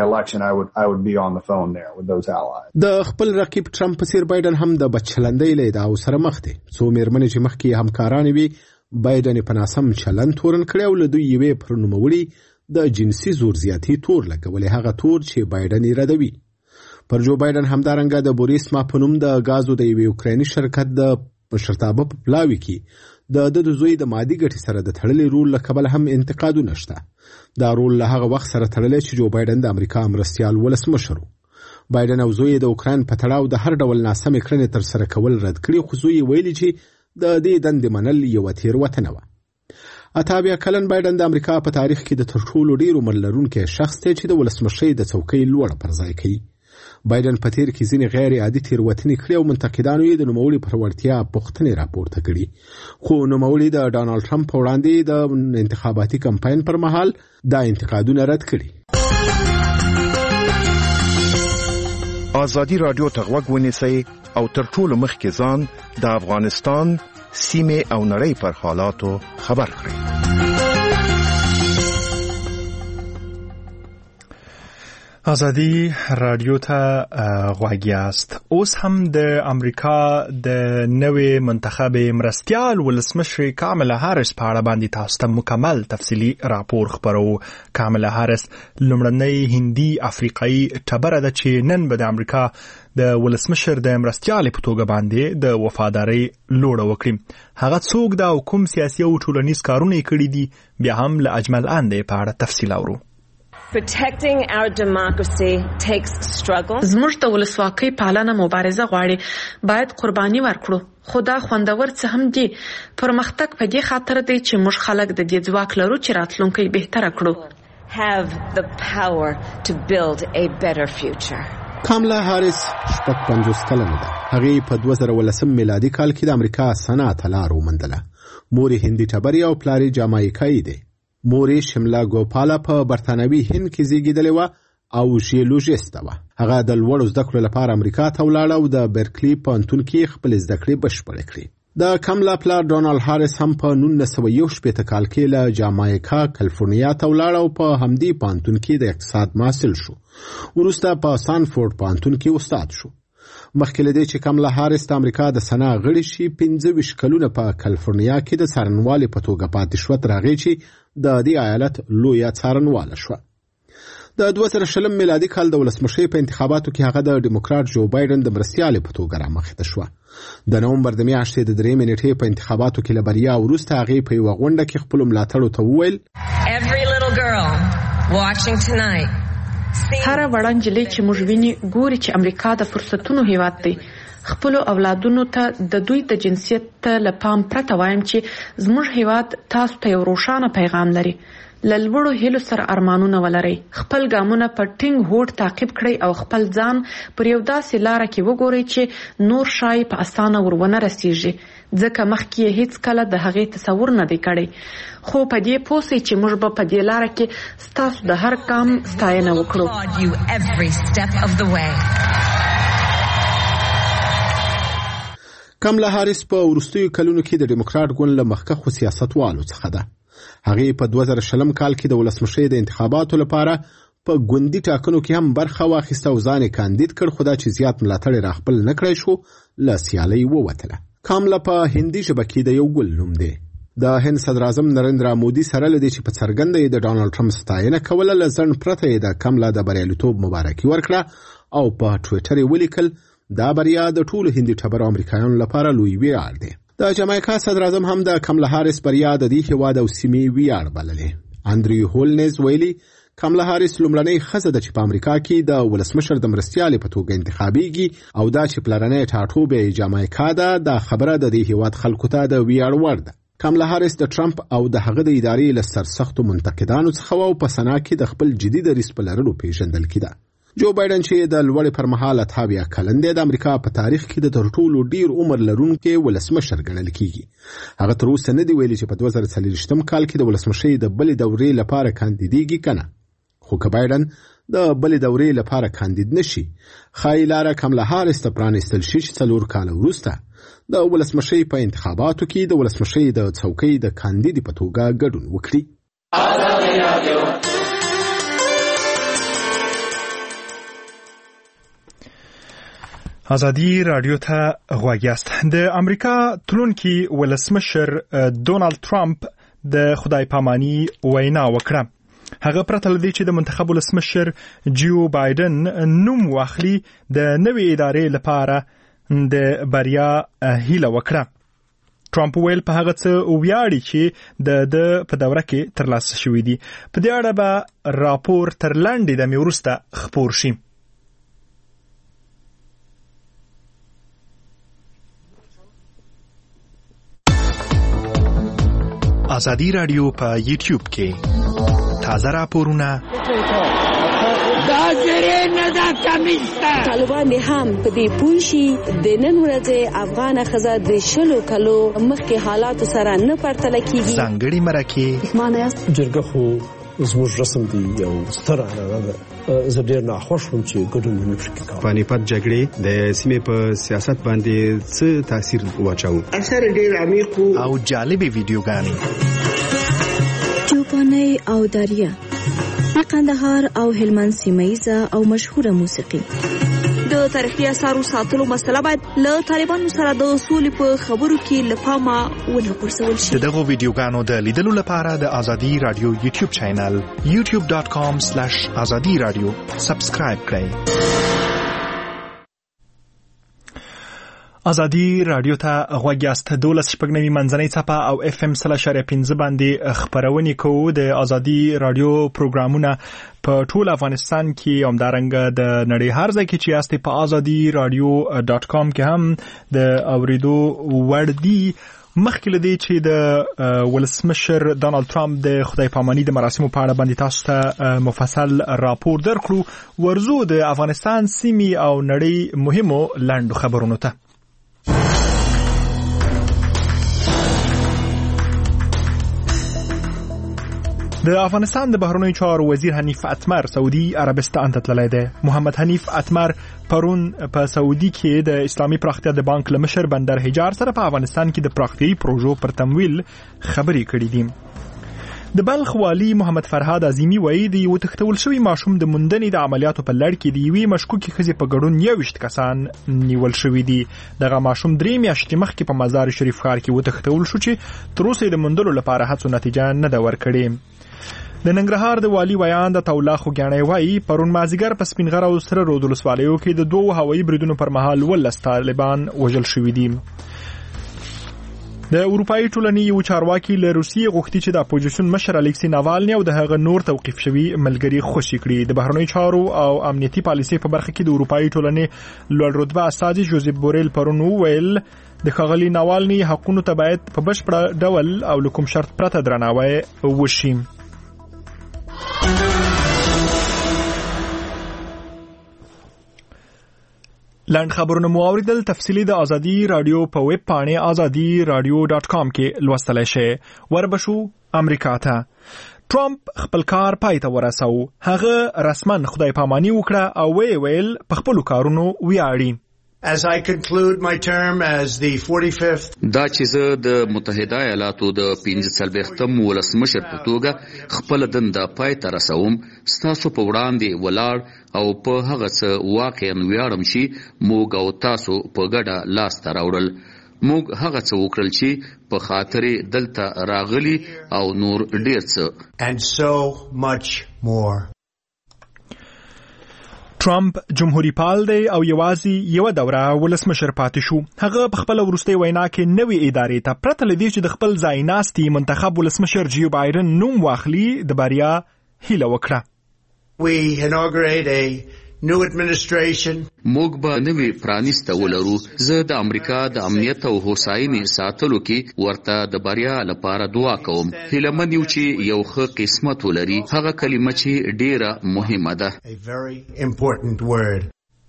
Speaker 20: د خپل رقیب ټرمپ په څیر بایدن هم د بچلندۍ له ادعاو سره مخ دی. څو مېرمنې چې مخکې همکارانې وي بایدن په ناسم چلند تورن کړی او له دوی یوې پر نوموړي د جنسي زور زیاتي تور لګولی، هغه تور چې بایدن یې ردوي. پر جو بایدن همدارنګه د بوریسما په نوم د غازو د یوې اوکرایني شرکت د مشرتابه په پلاوي کې د د زوی د مادي ګټې سره د تړلې رول له کبله هم انتقادونه شته. دا رول له هغه وخت سره تړلی چې جو بایدن د امریکا مرستیال ولسمشر و. بایدن او زوی د اوکراین په تړاو د هر ډول ناسمې کړنې ترسره کول رد کړي، خو زوی ویلي چې د دې دندې منل یوه تېروتنه وه. اته اویا کلن بایدن د امریکا په تاریخ کې د تر ټولو ډېر عمر لرونکی شخص دی چې د ولسمشرۍ د څوکۍ لوړه پر ځای کوي. بایدن په تیر کې ځینې غیر عادي تېروتنې کړې او منتقدانو یې د نوموړي پر وړتیا پوښتنې راپورته کړي. خو نوموړي د ډانالډ ټرمپ په وړاندې د انتخاباتي کمپاین پر مهال دا انتقادونه رد کړي.
Speaker 1: ازادي راډیو ته غوږ ونیسئ او تر ټولو مخکې ځان د افغانستان سیمې او نړۍ پر حالاتو خبر کړئ.
Speaker 2: ازادي راډیو ته غوږ یاست. اوس هم د امریکا د نوې منتخب مرستیال ولسمشر کاملا هاریس په اړه باندې تاسو ته مکمل تفصیلي راپور خبرو. کاملا هاریس لومړنۍ هندي افریقایي ټبره ده چې نن به د امریکا د ولسمشر د مرستیال په توګه باندې د وفادارۍ لوړه وکړي. هغه څوک ده او کوم سیاسي او ټولنیز کارونه یې کړي دي، بیا هم له اجمل اندې په اړه تفصیل اورو.
Speaker 22: Protecting our democracy takes struggle.
Speaker 23: زموږ د ولسواکۍ پالنه مبارزه غواړي. باید قرباني ورکړو.
Speaker 4: خو دا خوندور څه هم دي. پرمختګ په دې خاطر دی چې موږ خلک د دې ځواک لرو چې راتلونکی بهتره کړو.
Speaker 22: have the power to build a better future.
Speaker 20: کاملا هاریس شپږ پنځوس کلنه ده. هغه په دوه زره ولسم میلادي کال کې د امریکا صنعت لار ومندله. مور هندي ټبري او پلاری جامایکایی دی. مور شملا ګوپالا په برتانوي هند کې زیږیدلې و او ژیولوژیست و. هغه د لوړو زده کړو لپاره امریکا ته ولاړ او د برکلی پوهنتون کې خپل زده کړې بشپړې کړې. د کاملا پلار ډونالد هاریس هم په نولس سوه یو شپېته کال کې له جامایکا کالیفورنیا ته ولاړ او په همدې پوهنتون کې د اقتصاد محصل شو. وروسته په سانفورد پوهنتون کې استاد شو. مخکې له دې چې کاملا هاریس د امریکا د سنا غړي شي پنځه ویشت کلونه په کالیفورنیا کې د څارنوالې په توګه پاتې شوه تر هغې چې د دې ایالت لویه څارنواله شوه. د دوه زره شلم میلادي کال د ولسمشۍ په انتخاباتو کې هغه د ډیموکراټ جو بایدن د مرستیالې په توګه رامخته شوه. د نومبر د میاشتې د درېیمې نېټې په انتخاباتو کې له بریا وروسته هغې په یوه غونډه کې خپلو ملاتړو ته وویل
Speaker 4: هره وړه نجلۍ چې موږ ویني ګوري چې امریکا د فرصتونو هیواد دی. خپلو اولادونو ته د دوی د جنسیت له پام پرته وایم چې زموږ هیواد تاسو ته یو روښانه پیغام لري. له لوړو هیلو سره ارمانونه ولرئ. خپل ګامونه په ټینګ هوډ تعقیب کړئ او خپل ځان پر یو داسې لاره کې وګورئ چې نور شای په اسانه ورونه رسیږي. ځکه مخکې یې هیڅ کله د هغې تصور نه دی کړی. خو په دې پوه سئ چې موږ به په دې لاره کې ستاسو د هر ګام ستاینه وکړو.
Speaker 20: کاملا هاریس په وروستیو کلونو کې د ډیموکراټ ګوند له مخکښو سیاستوالو څخه ده. هغه په دوه زره شلم کال کې د ولسمشۍ د انتخاباتو لپاره په ګوندي ټاکنو کې هم برخه واخیسته او ځان یې کاندید کړ، خو دا چې زیات ملاتړ یې راخپل نه کړی شو له سیالۍ ووتله. کاملا په هندي ژبه کې د یو ګل نوم دی. د هند صدر اعظم نریندرا مودي سره له دې چې په څرګنده یې د ډانلډ ټرمپ ستاینه کوله له ځنډ پرته یې د کاملا د بریالیتوب مبارکي ورکړه او په ټویټر یې ولیکل دا بریا د ټولو هندي ټبرو امریکایانو لپاره لوی ویاړ دی. د جامایکا صدر اعظم هم د کاملا هاریس بریا د دې هیواد او سیمې ویاړ بللې. اندریو هولنز ویلي کاملا هاریس لومړنۍ ښځه ده چې په امریکا کې د ولسمشر د مرستیالې په توګه انتخابیږي او دا چې پلرنۍ ټاټوبې جامایکا ده دا خبره د دې هیواد خلکو ته د ویاړ وړ ده. کاملا هاریس د ټرمپ او د هغه د ادارې له سرسختو منتقدانو څخه او په سنا کې د خپل جدي دریځ په لرلو پیژندل کېده. جو بایدن چې د لوړې پر مهال اتاویا کلن دی د امریکا په تاریخ کې د تر ټولو ډیر عمر لرونکي ولسمشر ګڼل کیږي. هغه تر اوسه نه دی ویلي چې په دوه زره څلوېښتم کال کې د ولسمشۍ د بلې دورې لپاره کاندیدېږي کنه. خو که بایدن د بلې دورې لپاره کاندید نشي ښایي لاره کاملا هاریس ته پرانیستل شي چې څلور کاله وروسته د ولسمشۍ په انتخاباتو کې د ولسمشۍ د څوکۍ د کاندید په توګه ګډون وکړي.
Speaker 2: ازادي رادیو ته غوږ یاست. د امریکا تلونکي ولسمشر ډونالد ټرمپ د خدای پاماني وینا وکړه. هغه پرته له دې چې د منتخب ولسمشر جو بایدن نوم واخلي د نوې ادارې لپاره د بریا هیله وکړه. ټرمپ ویل په هغه څه ویاړي چې د د په دوره کې ترلاسه شوي دي. په دې اړه به راپور تر لنډې دمې وروسته خپور شي. ازادي رادیو په یوټیوب کې تازه راپورونه
Speaker 5: دا زری نه دا کمیسته طالبان هم په دې پوښي د نن ورځې افغان خزه د شلو کلو مخکې حالات سره نه پرتله کیږي.
Speaker 2: ځانګړي مرکه
Speaker 5: معنی
Speaker 23: جرګه خو زموږ رسم دی یو ستر عنعنه ده. زه ډېر ناخوښ وم چې ګډون ونه شي کوم.
Speaker 24: پانیپت جګړې د سیمې په سیاست باندې څه تاثیر واچاوه؟
Speaker 5: اثر ډېر عمیق
Speaker 2: او جالبې ویډیوګانې
Speaker 5: چوپانۍ او داریا قندهار او هلمند سیمایزه او مشهوره موسیقي. د تاریخي اثارو ساتلو مسله باید له طالبانو سره د سولې په خبرو کې له پامه ونه غورځول شي.
Speaker 2: دغه ویډیوګانو د لیدلو لپاره د ازادي رادیو یوټیوب چینل یوټیوب ډاټ کام سلیش ازادي رادیو سبسکرایب کړئ. ازادي رادیو ته غوږ یاست. دولس شپږ نوي منځنۍ څپه او اف ام سل اشاریه پنځه باندې خبرونه کوو. د ازادي رادیو پروګرامونه په ټول افغانستان کې همدارنګه د نړۍ هر ځای کې چې یاست په ازادي رادیو ډاټ کام کې هم د اوریدو وړ دي. مخکې لدی چې د ولسمشر ډانلډ ټرمپ د خدای پاماني د مراسمو په اړه باندې تاسو ته مفصل راپور درکړو، ورزو د افغانستان سیمې او نړۍ مهمو لاندو خبرونو ته. د افغانستان د بهرنیو چارو وزیر حنیف اتمر سعودي عربستان ته تللی دی. محمد حنیف اتمر پرون په سعودي کې د اسلامي پراختیا د بانک له مشر بندر حجار سره په افغانستان کې د پراختیايي پروژو پر تمویل خبرې کړې دي. د بلخ والی محمد فرهاد عظیمی وایي د یو تښتول شوي ماشوم د موندنې د عملیاتو په لړ کې د یوې مشکوکې ښځې په ګډون یوویشت کسان نیول شوي دي. دغه ماشوم درې میاشتې مخکې په مزار شریف ښار کې وتښتول شو چې تر اوسه د موندلو لپاره هڅو نتیجه نه ده ورکړې. د ننګرهار د والی ویان د تولا خوګیاڼی وایي پرون مازیګر په سپینغر او سره رود ولسوالیو کې د دوو هوایي بریدونو پر مهال ولس طالبان وژل شوي دي. د اروپایي ټولنې یو چارواکي له روسیې غوښتي چې د اپوزیشن مشر الکسی ناوالني او د هغه نور توقیف شوي ملګري خوشي کړي. د بهرنیو چارو او امنیتي پالیسۍ په برخه کې د اروپایي ټولنې لوړ رتبه استازي جوزیف بوریل پرون وویل د ښاغلي ناوالني حقونو ته باید په بشپړ ډول او له کوم شرط پرته درناوی وشي. لاند خبرونه مو اوریدل. تفصیلی د ازادي رادیو په ویب پاڼې ازادي رادیو ډاټ کام کې لوستلای شئ. وربشو امریکا ته. ټرمپ خپل کار پای ته ورساو. هغه رسما خدای پاماني وکړه او وی ویل په خپل کارونو ویاړي.
Speaker 6: As I conclude my term as the forty-fifth
Speaker 7: دا چې زه د متحده ایالاتو د پنځه څلوېښتم ولسمشر په توګه خپل دنده پای ته رسوم، ستاسو په وړاندې ولاړ او په هغه څه واقعا ویاړم چې موږ او تاسو په ګډه لاسته راوړل. موږ هغه څه وکړل چې په خاطر دلته راغلي او نور ډیر څه.
Speaker 6: And so much more.
Speaker 2: ټرمپ جمهوریت پال دی او یوازې یو دوره ولسمشر پاتې شو. هغه په خپل وروستي وینا کې نوې ادارې ته پرته لدی چې د خپل ځای ناستي منتخب ولسمشر جو بایدن نوم واخلي د بریا هیله وکړه.
Speaker 6: We inaugurate a new administration.
Speaker 7: موږ به نوې پرانیسته ولرو. زه د امریکا د امنیت او هوساینې ساتلو کې ورته د بریا لپاره دعا کوم. هیلهمن یو چې یو ښه قسمت ولري. هغه کلمه چې ډیره مهمه ده.
Speaker 6: A very important word.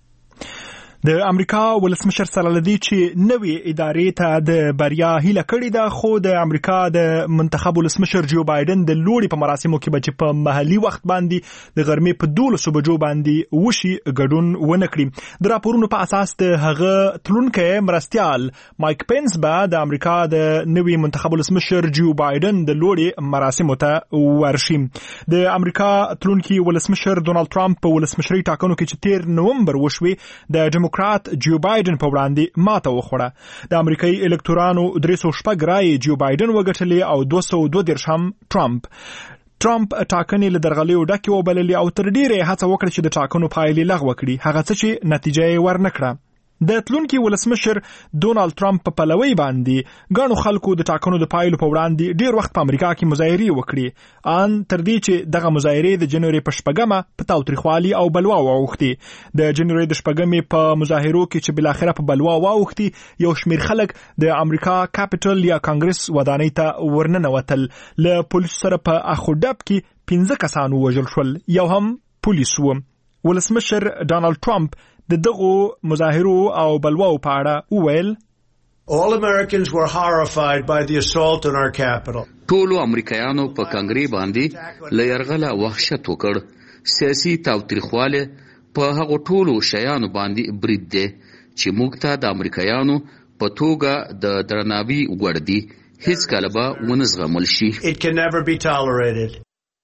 Speaker 2: د امریکا ولسمشر سره لدی چې نوې ادارې ته د بریا هیله کړې ده، خو د امریکا د منتخب ولسمشر جو بایدن د لوړي په مراسمو کې به په محلي وخت باندې د غرمې په دولسو بجو باندې وشي ګډون ونه کړي. د راپورونو په اساس د هغه تلونکی مرستیال مایک پنس به د امریکا د نوې منتخب ولسمشر جو بایدن د لوړي مراسمو ته ورشي. د امریکا تلونکی ولسمشر ډونالډ ټرمپ په ولسمشري ټاکنو کې چې تیر نومبر وشوي د ډیموکرات جو بایدن په وړاندې ماته وخوړه. د امریکایي الکتورانو درې سوه شپږ رایې جو بایدن وګټلې او دوه سوه دوه دېرش هم ټرمپ. ټرمپ ټاکنې له درغلیو ډکې وبللې او تر ډیره هڅه وکړه چې د ټاکنو پایلې لغوه کړي، هغه څه چې نتیجه یې ورنکړه. د تلونکي ولسمشر ډونالډ ټرمپ په پلوي باندې ګڼو خلکو د ټاکنو د پایلو په وړاندې ډیر وخت په امریکا کې مظاهرې وکړي، ان تر دې چې دغه مظاهرې د جنوري په شپږمه په تاوتریخوالي او بلوا واوښتې. د جنوري د شپږمې په مظاهرو کې چې بلاخره په بلوا واوښتې، یو شمیر خلک د امریکا کاپټل یا کانګرس ودانۍ ته ورننوتل. له پولیسو سره په اخو ډب کې پنځه کسان ووژل شول، یو هم پولیس و. ولسمشر ډونالډ ټرمپ د دغو مظاهرو او بلواو په اړه وویل
Speaker 6: All Americans were horrified by the assault on our capital.
Speaker 7: ټولو امریکایانو په کانګري باندې له یرغله وحشت وکړ. سیاسي تاوتریخواله په هغو ټولو شیانو باندې برید دی چې موږ ته د امریکایانو په توګه د درناوي وړ دي. هیڅ کله به ونه زغمل شي.
Speaker 6: It can never be tolerated.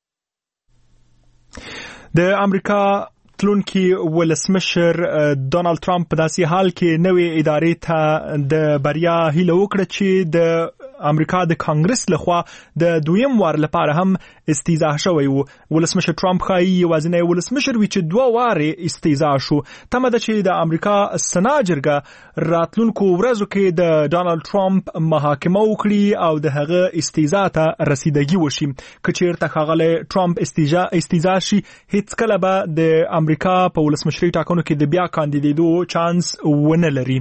Speaker 2: د امریکا تلونکي ولسمشر ډونالډ ټرمپ په داسې حال کې نوې ادارې ته د بریا هیله وکړه چې د امریکا د کانګرس لخوا د دویم وار لپاره هم استیزا شوی وو. ولسمشر ټرمپ خایي یوازینی ولسمشر وی چې دوه واره استیزا شو. تمه ده چې د امریکا سنا جرګه راتلونکو ورځو کې د ډانلډ ټرمپ محاکمه وکړي او د هغه استیزا ته رسیدګي وشي. که چیرته ښاغلی ټرمپ استیزا استیزا شي هیڅ کله به د امریکا په ولسمشري ټاکنو کې د بیا کاندیدېدو چانس ونه لري.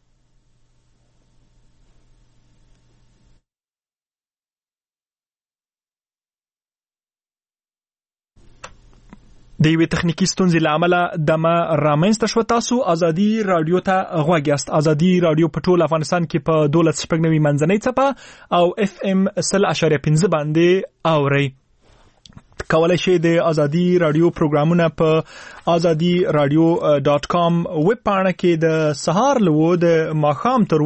Speaker 2: د یوې تخنیکی ستونزې له امله دمه رامنځته شوه. تاسو ازادي رادیو ته غوږ یاست. ازادي رادیو په ټول افغانستان کې په دولس شپږ نوي منځنۍ څپه او اف ام سل اشاریه پنځه باندې اورئ. کولای شئ د ازادي رادیو پروګرامونه په ازادي رادیو ډاٹ کام ویب پاڼه کې د سهار له د ماښام تر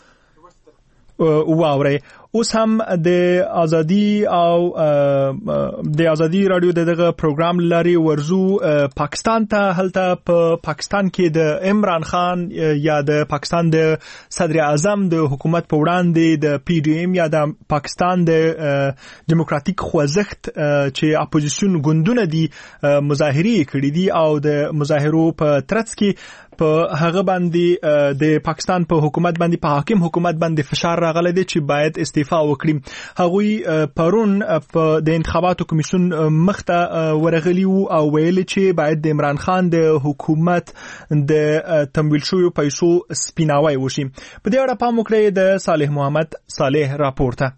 Speaker 2: و واورئ. اوس هم د ازادي او د ازادي رادیو دغه پروګرام لري ورزو پاکستان ته. هلته په پاکستان کې د عمران خان یا د پاکستان د صدر اعظم د حکومت په وړاندې د پی ډی ایم یا د پاکستان د دیموکراتیک خوځښت چې اپوزیشن ګوندونه دي مظاهرې کړې دي او د مظاهرو په ترڅ کې په هغه باندې د پاکستان په حکومت باندې په حاکم حکومت باندې فشار راغلی دی چې باید استعفا وکړي. هغوی پرون په د انتخاباتو کمیسیون مخته ورغلی وو او ویل چې باید د عمران خان د حکومت د تمویل شویو پیسو سپیناوی وشي. په دې اړه پام وکړئ د صالح محمد صالح راپورته.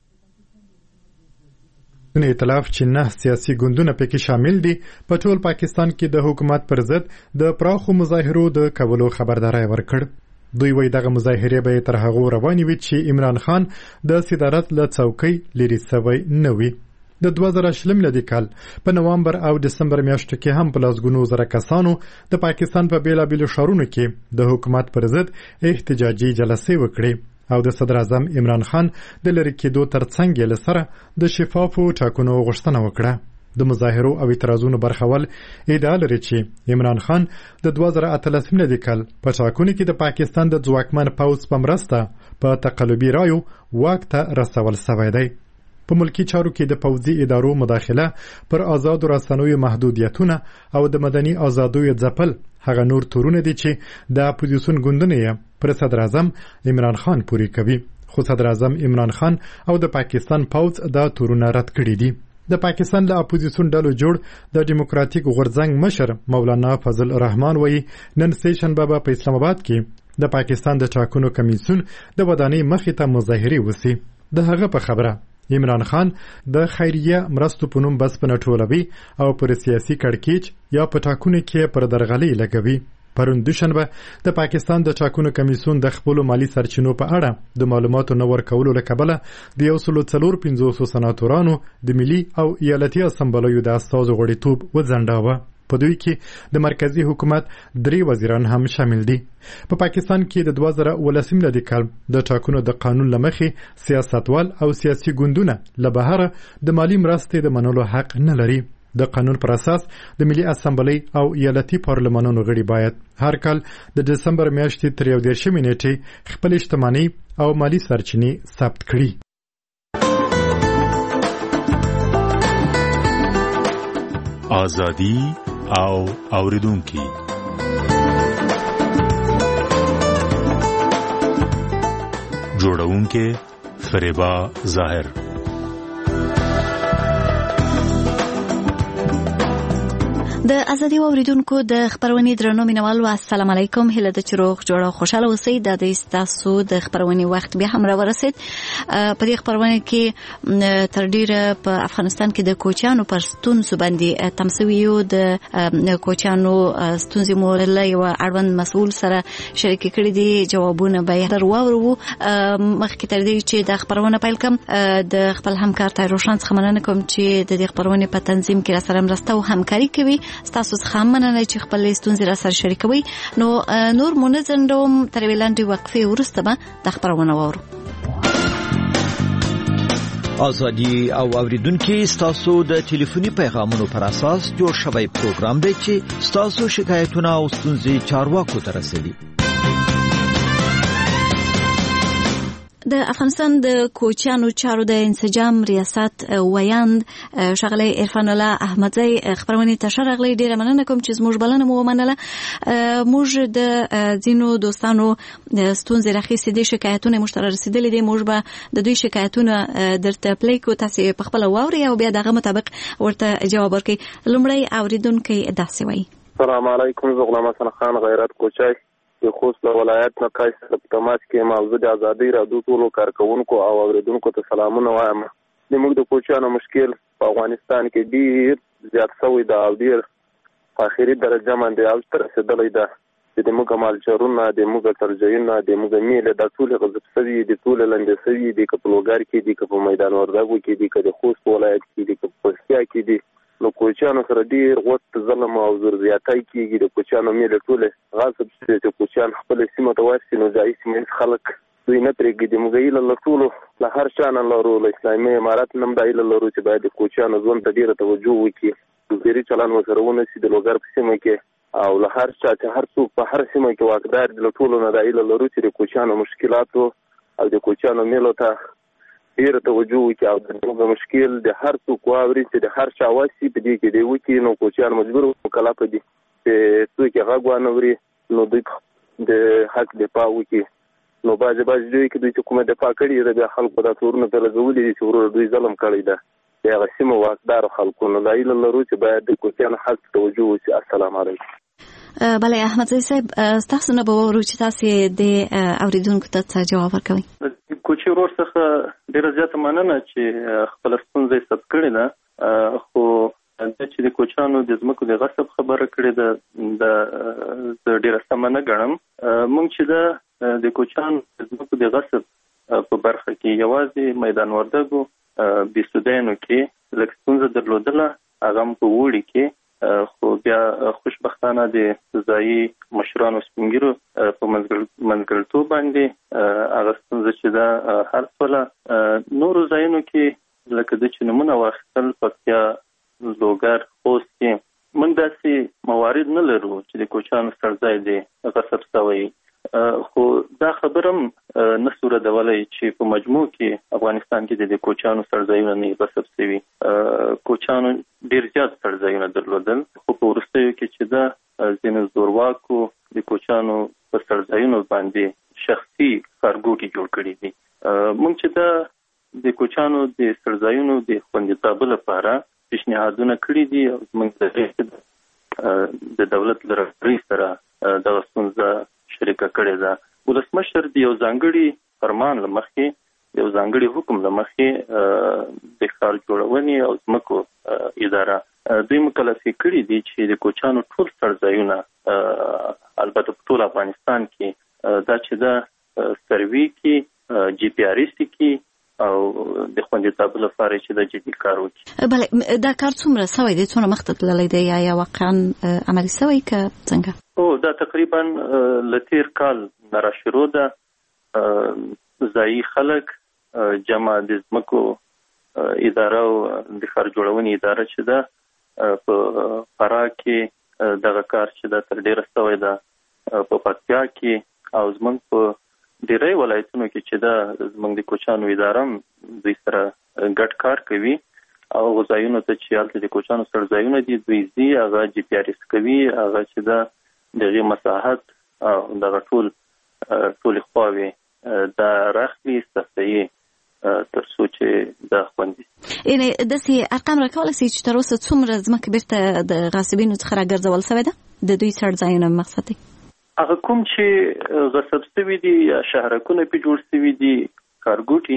Speaker 2: د ائتلاف چې نه سیاسي ګوندونه پکې شامل دي په ټول پاکستان کې د حکومت پر ضد د پراخو مظاهرو د کولو خبرداري ورکړ. دوی وایي دغه مظاهرې به تر هغه روانې وي چې عمران خان د صدارت له څوکۍ لرې شوی نه وي. د دوه زره شلم لدی کال په نوامبر او دسمبر میاشتو کې هم په لاسګونو زره کسانو د پاکستان په بیلابیلو ښارونو کې د حکومت پر ضد احتجاجي جلسې وکړې او د صدر اعظم عمران خان د لری کېدو ترڅنګ یې لسره د شفافو ټاکنو غوښتنه وکړه. د مظاهرو او اعتراضونو برخول ادعا لري چې عمران خان د دوه زره اتلسم لدی کال په ټاکنو کې د پاکستان د ځواکمن پوځ په مرسته په تقلبي رایو واک ته رسول شوی دی. په ملکی چارو کې د پوځي ادارو مداخله پر آزاد رسنیو محدودیتونه او د مدني آزادیو ځپل هغه نور تورونه دي چې د اپوزیسیون ګوندونه یې پر صدر اعظم عمران خان پوری کوي. خو صدر اعظم عمران خان او د پاکستان پوځ دا تورونه رد کړي دي. د پاکستان له اپوزیسیون ډلو جوړ د ډیموکراتیک غورځنګ مشر مولانا فضل الرحمن وایي نن سه شنبه په اسلام آباد کې د پاکستان د ټاکنو کمیسیون د ودانۍ مخې ته مظاهرې وسی. د هغه په خبره عمران خان د خیریه مرستو په نوم بس په نټولوي او پر سیاسي کړکېچ یا په ټاکنو کې پر درغلي لګوي. پرون دوشنبه د پاکستان د ټاکنو کمیسیون د خپل مالی سرچینو په اړه د معلوماتو نور کولو لکبله د یو سل څلور پنځوس سناتورانو د ملي او ایالتي اسمبلیو د استازو غړیتوب وځنډاوه. په دوی کې د مرکزی حکومت درې وزیران هم شامل دي. په پاکستان کې د دوه زره ولسم لدی کال د ټاکنو د قانون لمخې سیاستوال او سیاسي ګوندونه له بهره د مالی مرستې د منلو حق نه لري. د قانون پر اساس د ملي اسمبلی او ایالتي پارلمانونو غړي باید هر کال د دسمبر میاشتې تر یو دېرشمې نیټې خپل اجتماعي او مالی سرچینې ثبت کړي.
Speaker 8: ازادي او اوریدونکي جوړونکي فریبا ظاهر.
Speaker 5: د ازادي اوریدونکو د خبرونې درنو مینوالو السلام علیکم. هله د چروغ جوړه خوشاله اوسئ. د دې تاسو د خبرونې وخت به هم را ورسید. په دې خبرونه کې تر ډیره په افغانستان کې د کوچیانو پر ستونزو باندې تمسویو د کوچیانو ستونزې مو له یو اړوند مسؤل سره شریک کړي دي. جوابونه به تر واورو. مخکې تر دې چې د خبرونه پیل کوم د خپل همکار تایروشان څخه مننه کوم چې د دې خبرونه په تنظیم کې را سره مرسته او همکاري کوي. ستاسو څخه مننه چې خپل ستونزې را سره شریکوي. نو نور مونږ تر ویلاندې وقفې وروسته به د خبرونه واورو.
Speaker 10: ازادي او اوریدونکو ستاسو د ټلیفوني پیغامونو پر اساس جوړ شوی پروګرام دی چې ستاسو شکایتونه او ستونزې چارواکو ته رسوي.
Speaker 5: د افغانستان د کوچیانو چارو د انسجام ریاست ویاند ښاغلی عرفان الله احمدزی خبرونه ته ښه راغلی. ډیره مننه کوم چې زموږ بلنه مو ومنله. موږ د ځینو دوستانو ستونزې راخیستې دي، شکایتونه موږ ته رسیدلي دي. موږ به د دوی شکایتونه درته پلی کړو، تاسې په خپله واورئ او بیا دغه مطابق ورته جواب ورکړئ. لومړی اورېدونکی داسې وایي:
Speaker 11: السلام علیکم، زه غلام حسن خان غیرت کوچی د خوست له ولایت نه قیس په تماس کې موضوع د ازادۍ راډیو ټولو کارکوونکو او اوریدونکو ته سلامونه وایم. زموږ د کوچیانو مشکل په افغانستان کې ډېر زیات شوی ده او ډېر په اخري درجه باندې اوج ته رسېدلی ده چې د موږ مالچرونه، د موږ ترجیحونه، د موږ میلې دا ټولې غصب شوي دي، ټولې لنډې شوي دي، که په لوګر کې دي، که په میدان وردګو کې دي، که د خوست په ولایت کې دي، که په پکتیا کې دي. نو کوچیانو سره ډېر غوت ظلم او زور زیاتی کېږي. د کوچیانو میلې ټولې غصب شوي چې کوچیان خپلې سیمه ته ورسي نو ځایي سیمه ییز خلک دوی نه پرېږدي. موږ هیله له ټولو له هر چا نه لرو، له اسلامي امارت نه هم دا هیله لرو چې باید د کوچیانو ژوند ته ډېره توجه وکړي، ډېري چلند ورسره ونه شي د لوګر په سیمه کې او له هر چا چې هر څوک په هر سیمه کې واکدار دي، له ټولو نه دا هیله لرو چې د کوچیانو مشکلاتو او د کوچیانو میلو ته ډېره توجه وکړي او د موږ مشکل د هر څوک واوري چې د هر چا وسي په دې کې دی وکړي. نو کوچیان مجبور مکلفه دي چې څوک یې غږ وانوري نو دوی د حق دفاع وکړي. نو بعضې بعضې ځایو کې دوی چې کومه دفاع کړې ده بیا خلکو دا تورونه ته لګولي دي چې وروره دوی ظلم کړی ده د هغه سیمو واکدارو خلکو. نو دا هیله لرو چې باید د کوچیانو حق ته توجه وشي. السلام علیکم.
Speaker 5: بله احمدزی صاحب، ستاسو نه به واورو چې تاسې د اورېدونکو ته څه جواب ورکوئ.
Speaker 12: کوچي ورور څخه ډېره زیاته مننه چې خپله ستونزه یې ثبت کړې ده، خو دا چې د کوچیانو د ځمکو د غصب خبره کړې ده دا زه ډېره سمه نه ګڼم. موږ چې ده د کوچیانو د ځمکو د غصب په برخه کې یوازې میدان وردګو بیسودینو کې لږ ستونزه درلودله، هغه هم په اوړي کې، خو بیا خوشبختانه د ځایي مشرانو سپین ږیرو په منځګړیتوب باندې هغه ستونزه چې ده حل شوله. نورو ځایونو کې لکه د چې نومونه واخیستل، پکتیا، لوګر، خوست کې موږ داسې موارد نه لرو چې د کوچیانو څړځای دی غصب شوی، خو دا خبره هم نه سو ردولی چې په مجموع کې افغانستان کې د کوچیانو څړځایونه نه غصب شوي. کوچیانو ډېر زیات څړځایونه درلودل، خو په وروستیو کې چې ده ځینو زورواکو د کوچیانو په څړځایونو باندې شخصي ښارګوټي جوړ کړي دي. موږ چې ده د کوچیانو د څړځایونو د خوندیتابه لپاره پیشنهادونه کړي دي او موږ د دولت له رهبرۍ سره دغه ستونزه شریکه کړې ده. ولسمشر د یو ځانګړي فرمان له مخکې، یو ځانګړي حکم له مخکې د ښار جوړونې او ځمکو اداره دوی مکلفې کړي دي چې د کوچیانو ټول څړځایونه، البته په ټول افغانستان کې دا چې ده سروي کې، جی پی آر ایس کې او د خوندیتابه لپاره چې د جدي کار وکړي.
Speaker 5: بله، دا کار څومره سوی دی، څومره مخته تللی دی یا یا واقعا عملي سوی که څنګه؟
Speaker 12: او دا تقریبا له تېر کال نه راشروع ده. ځایي خلک جمع د ځمکو اداره او د ښار جوړونې اداره چې ده په فراه کې دغه کار چې ده تر ډېره سوی ده، په پکتیا کې او زموږ په ډېری ولایتونو کې چې ده زموږ د کوچیانو اداره هم دوی سره ګډ کار کوي او ځایونو ته چې هلته د کوچیانو څړځایونه دي دوی ځي، هغه جی پی آر ایس کوي، هغه چې ده د هغې مساحت او دغه ټول ټولې خواوې دا راخلي صفحې تر څو چې دا خوندي.
Speaker 5: یعنې داسې ارقام راکولی سئ چې تر اوسه څومره ځمکه بیرته د غاصبینو څخه راګرځول سوې ده د دوی څړځایونه مقصد دی؟
Speaker 12: هغه کوم چې غصب شوي دي یا شهرکونه پې جوړ شوي دي ښارګوټي،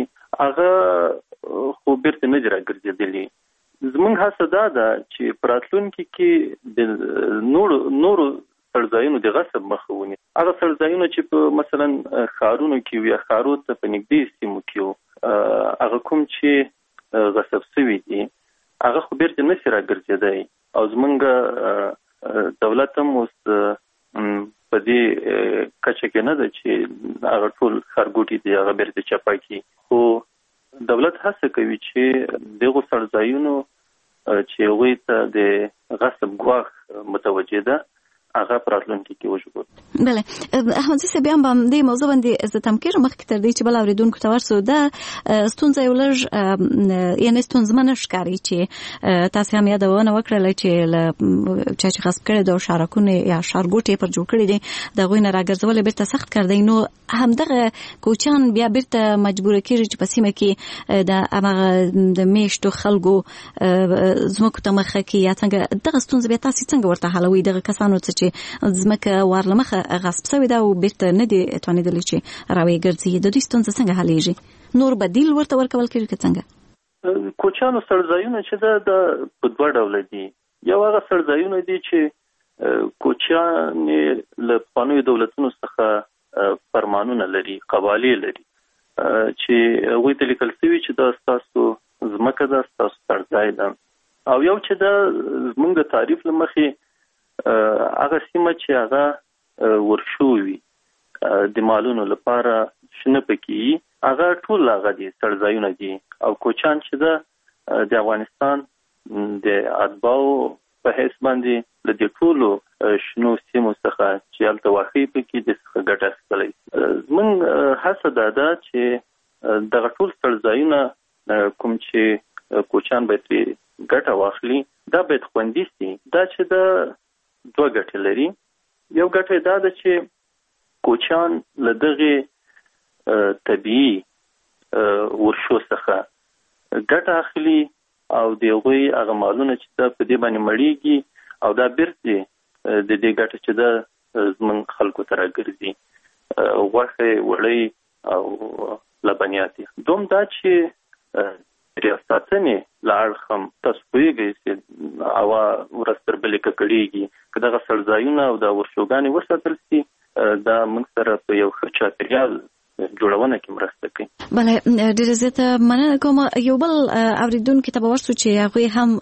Speaker 12: هغه خو بیرته نه دي راګرځېدلي. زموږ هڅه دا ده چې په راتلونکي کې د نورو نورو څړځایونو د غصب مخه ونیسي. هغه څړځایونه چې په مثلا ښارونو کې وي یا ښارو ته په نږدې سیمو کې وو، هغه کوم چې غصب شوي دي هغه خو بیرته نه شي راګرځېدی او زموږ دولت هم اوس په دې کچه کې نه ده چې هغه ټول ښارګوټي دي هغه بیرته چپه کړي، خو دولت هڅه کوي چې دغو څړځایونو چې هغوی ته د غصب ګواښ متوجه ده هغه پراتلونکي کې وژغوري.
Speaker 5: بله احمد زه بیا هم د موضوع باندې زه تم کېږم مخکې تر دې چې بل اوریدونکو ته ورسو دا ستونزه یو لږ یعنی ستونزمنه ښکاري چې تاسو هم یادونه وکړله چې له چا چې غصب کړی د شارکونه یا شارګوټې پر جوړ کړی دي د هغوی نه راګرځول بیرته سخت کړ دی، نو همدغه کوچیان بیا بیرته مجبوره کېږي چې په سیمه کې د هماغه د میشتو خلکو ځمکو ته مخه کړي یا څنګه دغه ستونزه بیا تاسو څنګه ورته حلوئ؟ دغه کسانو څه چې ځمکه ور له مخه غصب شوې ده او بیرته نه دي توانېدلی چې راویې ګرځي، د دوی ستونزه څنګه حلیږي؟ نور بدیل ورته ورکول کېږي که څنګه؟
Speaker 12: کوچیانو سړځایونه چې ده د په دوه ډوله دي. یو هغه سړځایونه دي چې کوچیان له پخوانیو دولتونو څخه فرمانونه لري، قوالې لري چې هغوی ته لیکل شوي چې دا ستاسو ځمکه ده، ستاسو سړځای ده. او یو چې دا زموږ د تعریف له مخې هغه سیمه چې هغه ورشوي د مالونو لپاره شنه پکې هغه ټول هغه دي سړځایونه دي. او کوچیان چې ده د افغانستان د اتباعو په حیث باندې له دې ټولو شنو سیمو څخه چې هلته واقع پکې د څخه ګټه اخیستلی. زموږ هڅه دا ده چې دغه ټول سړځایونه کوم چې کوچیان باید ترې ګټه واخلي دا باید خوندي سي. دا چې د دوه ګټې لري. یو ګټه دا ده چې کوچیان له دغې طبیعي ورشو څخه ګټه اخلي او د هغوی هغه مالونه چې دا په دې باندې مړیږي او دا بیرته د دې ګټه چې دا زموږ خلکو ته راګرځي، غوښې، وړۍ او لبنیات. دوم دا چې ریاستنې له اړخم تاسو پوهېږئ چې هوا ورځ تر بلې ککړېږي، که دغه سړځایونه او دا ورشوګانې وساتل سي دا موږ سره په یو ښه چاپېریال جوړونه کې مرسته کوي.
Speaker 5: بله ډېره زیاته مننه کوم. یو بل اوریدونکي ته به ورسو چې هغوی هم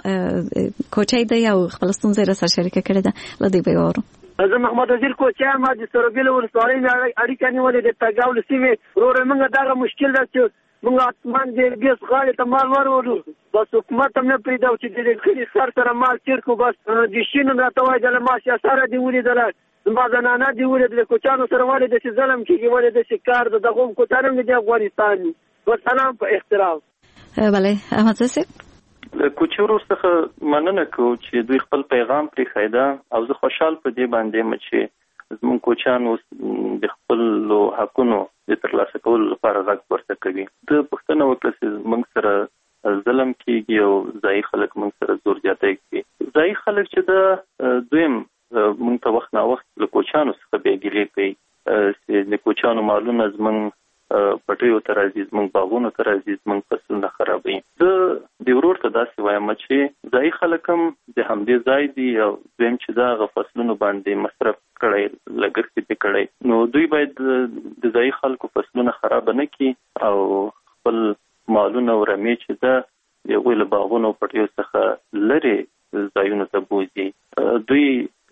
Speaker 5: کوچی دی او خپله ستونزه یې راسره شریکه کړې ده، له دوی به یې واورو.
Speaker 13: زه محمد وزیر کوچی یم، د سروبیل ولسوالۍ نه اړیکه نیولې د تګاو له سیمې. وروره موږ دغه مشکل ده چې موږ اتمان د ګیس غاړې ته مال ورولو، بس حکومت هم نه پرېږدو چې د کلي سر سره مال تېر کړو. بس د شي نوم راته وایي د ما سیاساره دې ولیدله، زما زنانه دې ولیدله، کوچیانو سره ولې داسې ظلم کېږي، ولې داسې کار د دغو کوچیان هم د افغانستان دي. وسلام په احترام.
Speaker 5: بله احمد صاحب
Speaker 12: له کوچیانو څخه مننه کوو چې دوی خپل پیغام پرېښی ده او زه خوشحال په دې باندې یم چې زموږ کوچیان اوس د خپلو حقونو د ترلاسه کولو لپاره غږ پورته کوي. ده پوښتنه وکړه چې موږ سره ظلم کېږي او ځایي خلک موږ سره زور زیاتی کوي. ځایي خلک چې ده دویم موږ ته وخت ناوخت له کوچیانو څخه بېګیلې کوي چې د کوچیانو مالونه زموږ پټیو ته راځي، زموږ باغونو ته راځي، زموږ فصلونه خرابوي. زه د ورور ته داسې وایم چې ځایي خلک هم د همدې ځای دي او دویم چې دا هغه فصلونو باندې مصرف کړی، لګښت یې پرې کړی، نو دوی باید د ځایي خلکو فصلونه خراب نه کړي او خپل مالونه او رمې چې ده د هغوی له باغونو او پټیو څخه لرې ځایونو ته بوځي. دوی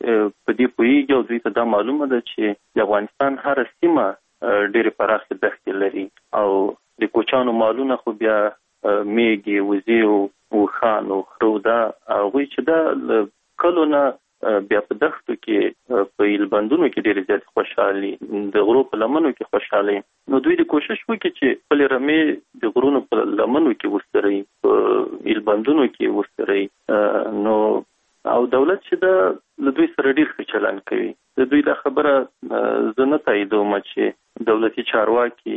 Speaker 12: په دې پوهېږي او دوی ته دا معلومه ده چې د افغانستان هره سیمه ډېرې پراخې دښتې لري او د کوچیانو مالونه خو بیا میږې، وزې او اوښان او خرو دا هغوی چې دا له کلو نه بیا په دښتو کې په ایلبندونو کې ډېرې زیاتې خوشحالي، د غرو په لمنو کې خوشحالي. نو دوی د کوشش وکړي چې خپلې رمې د غرونو په لمنو کې وستروي، په ایلبندونو کې وستروي. نو او دولت چې دا له دوی سره ډېر ښه چلند کوي. د دوی دا خبره زه نه تاییدوم چې دولتي چارواکي،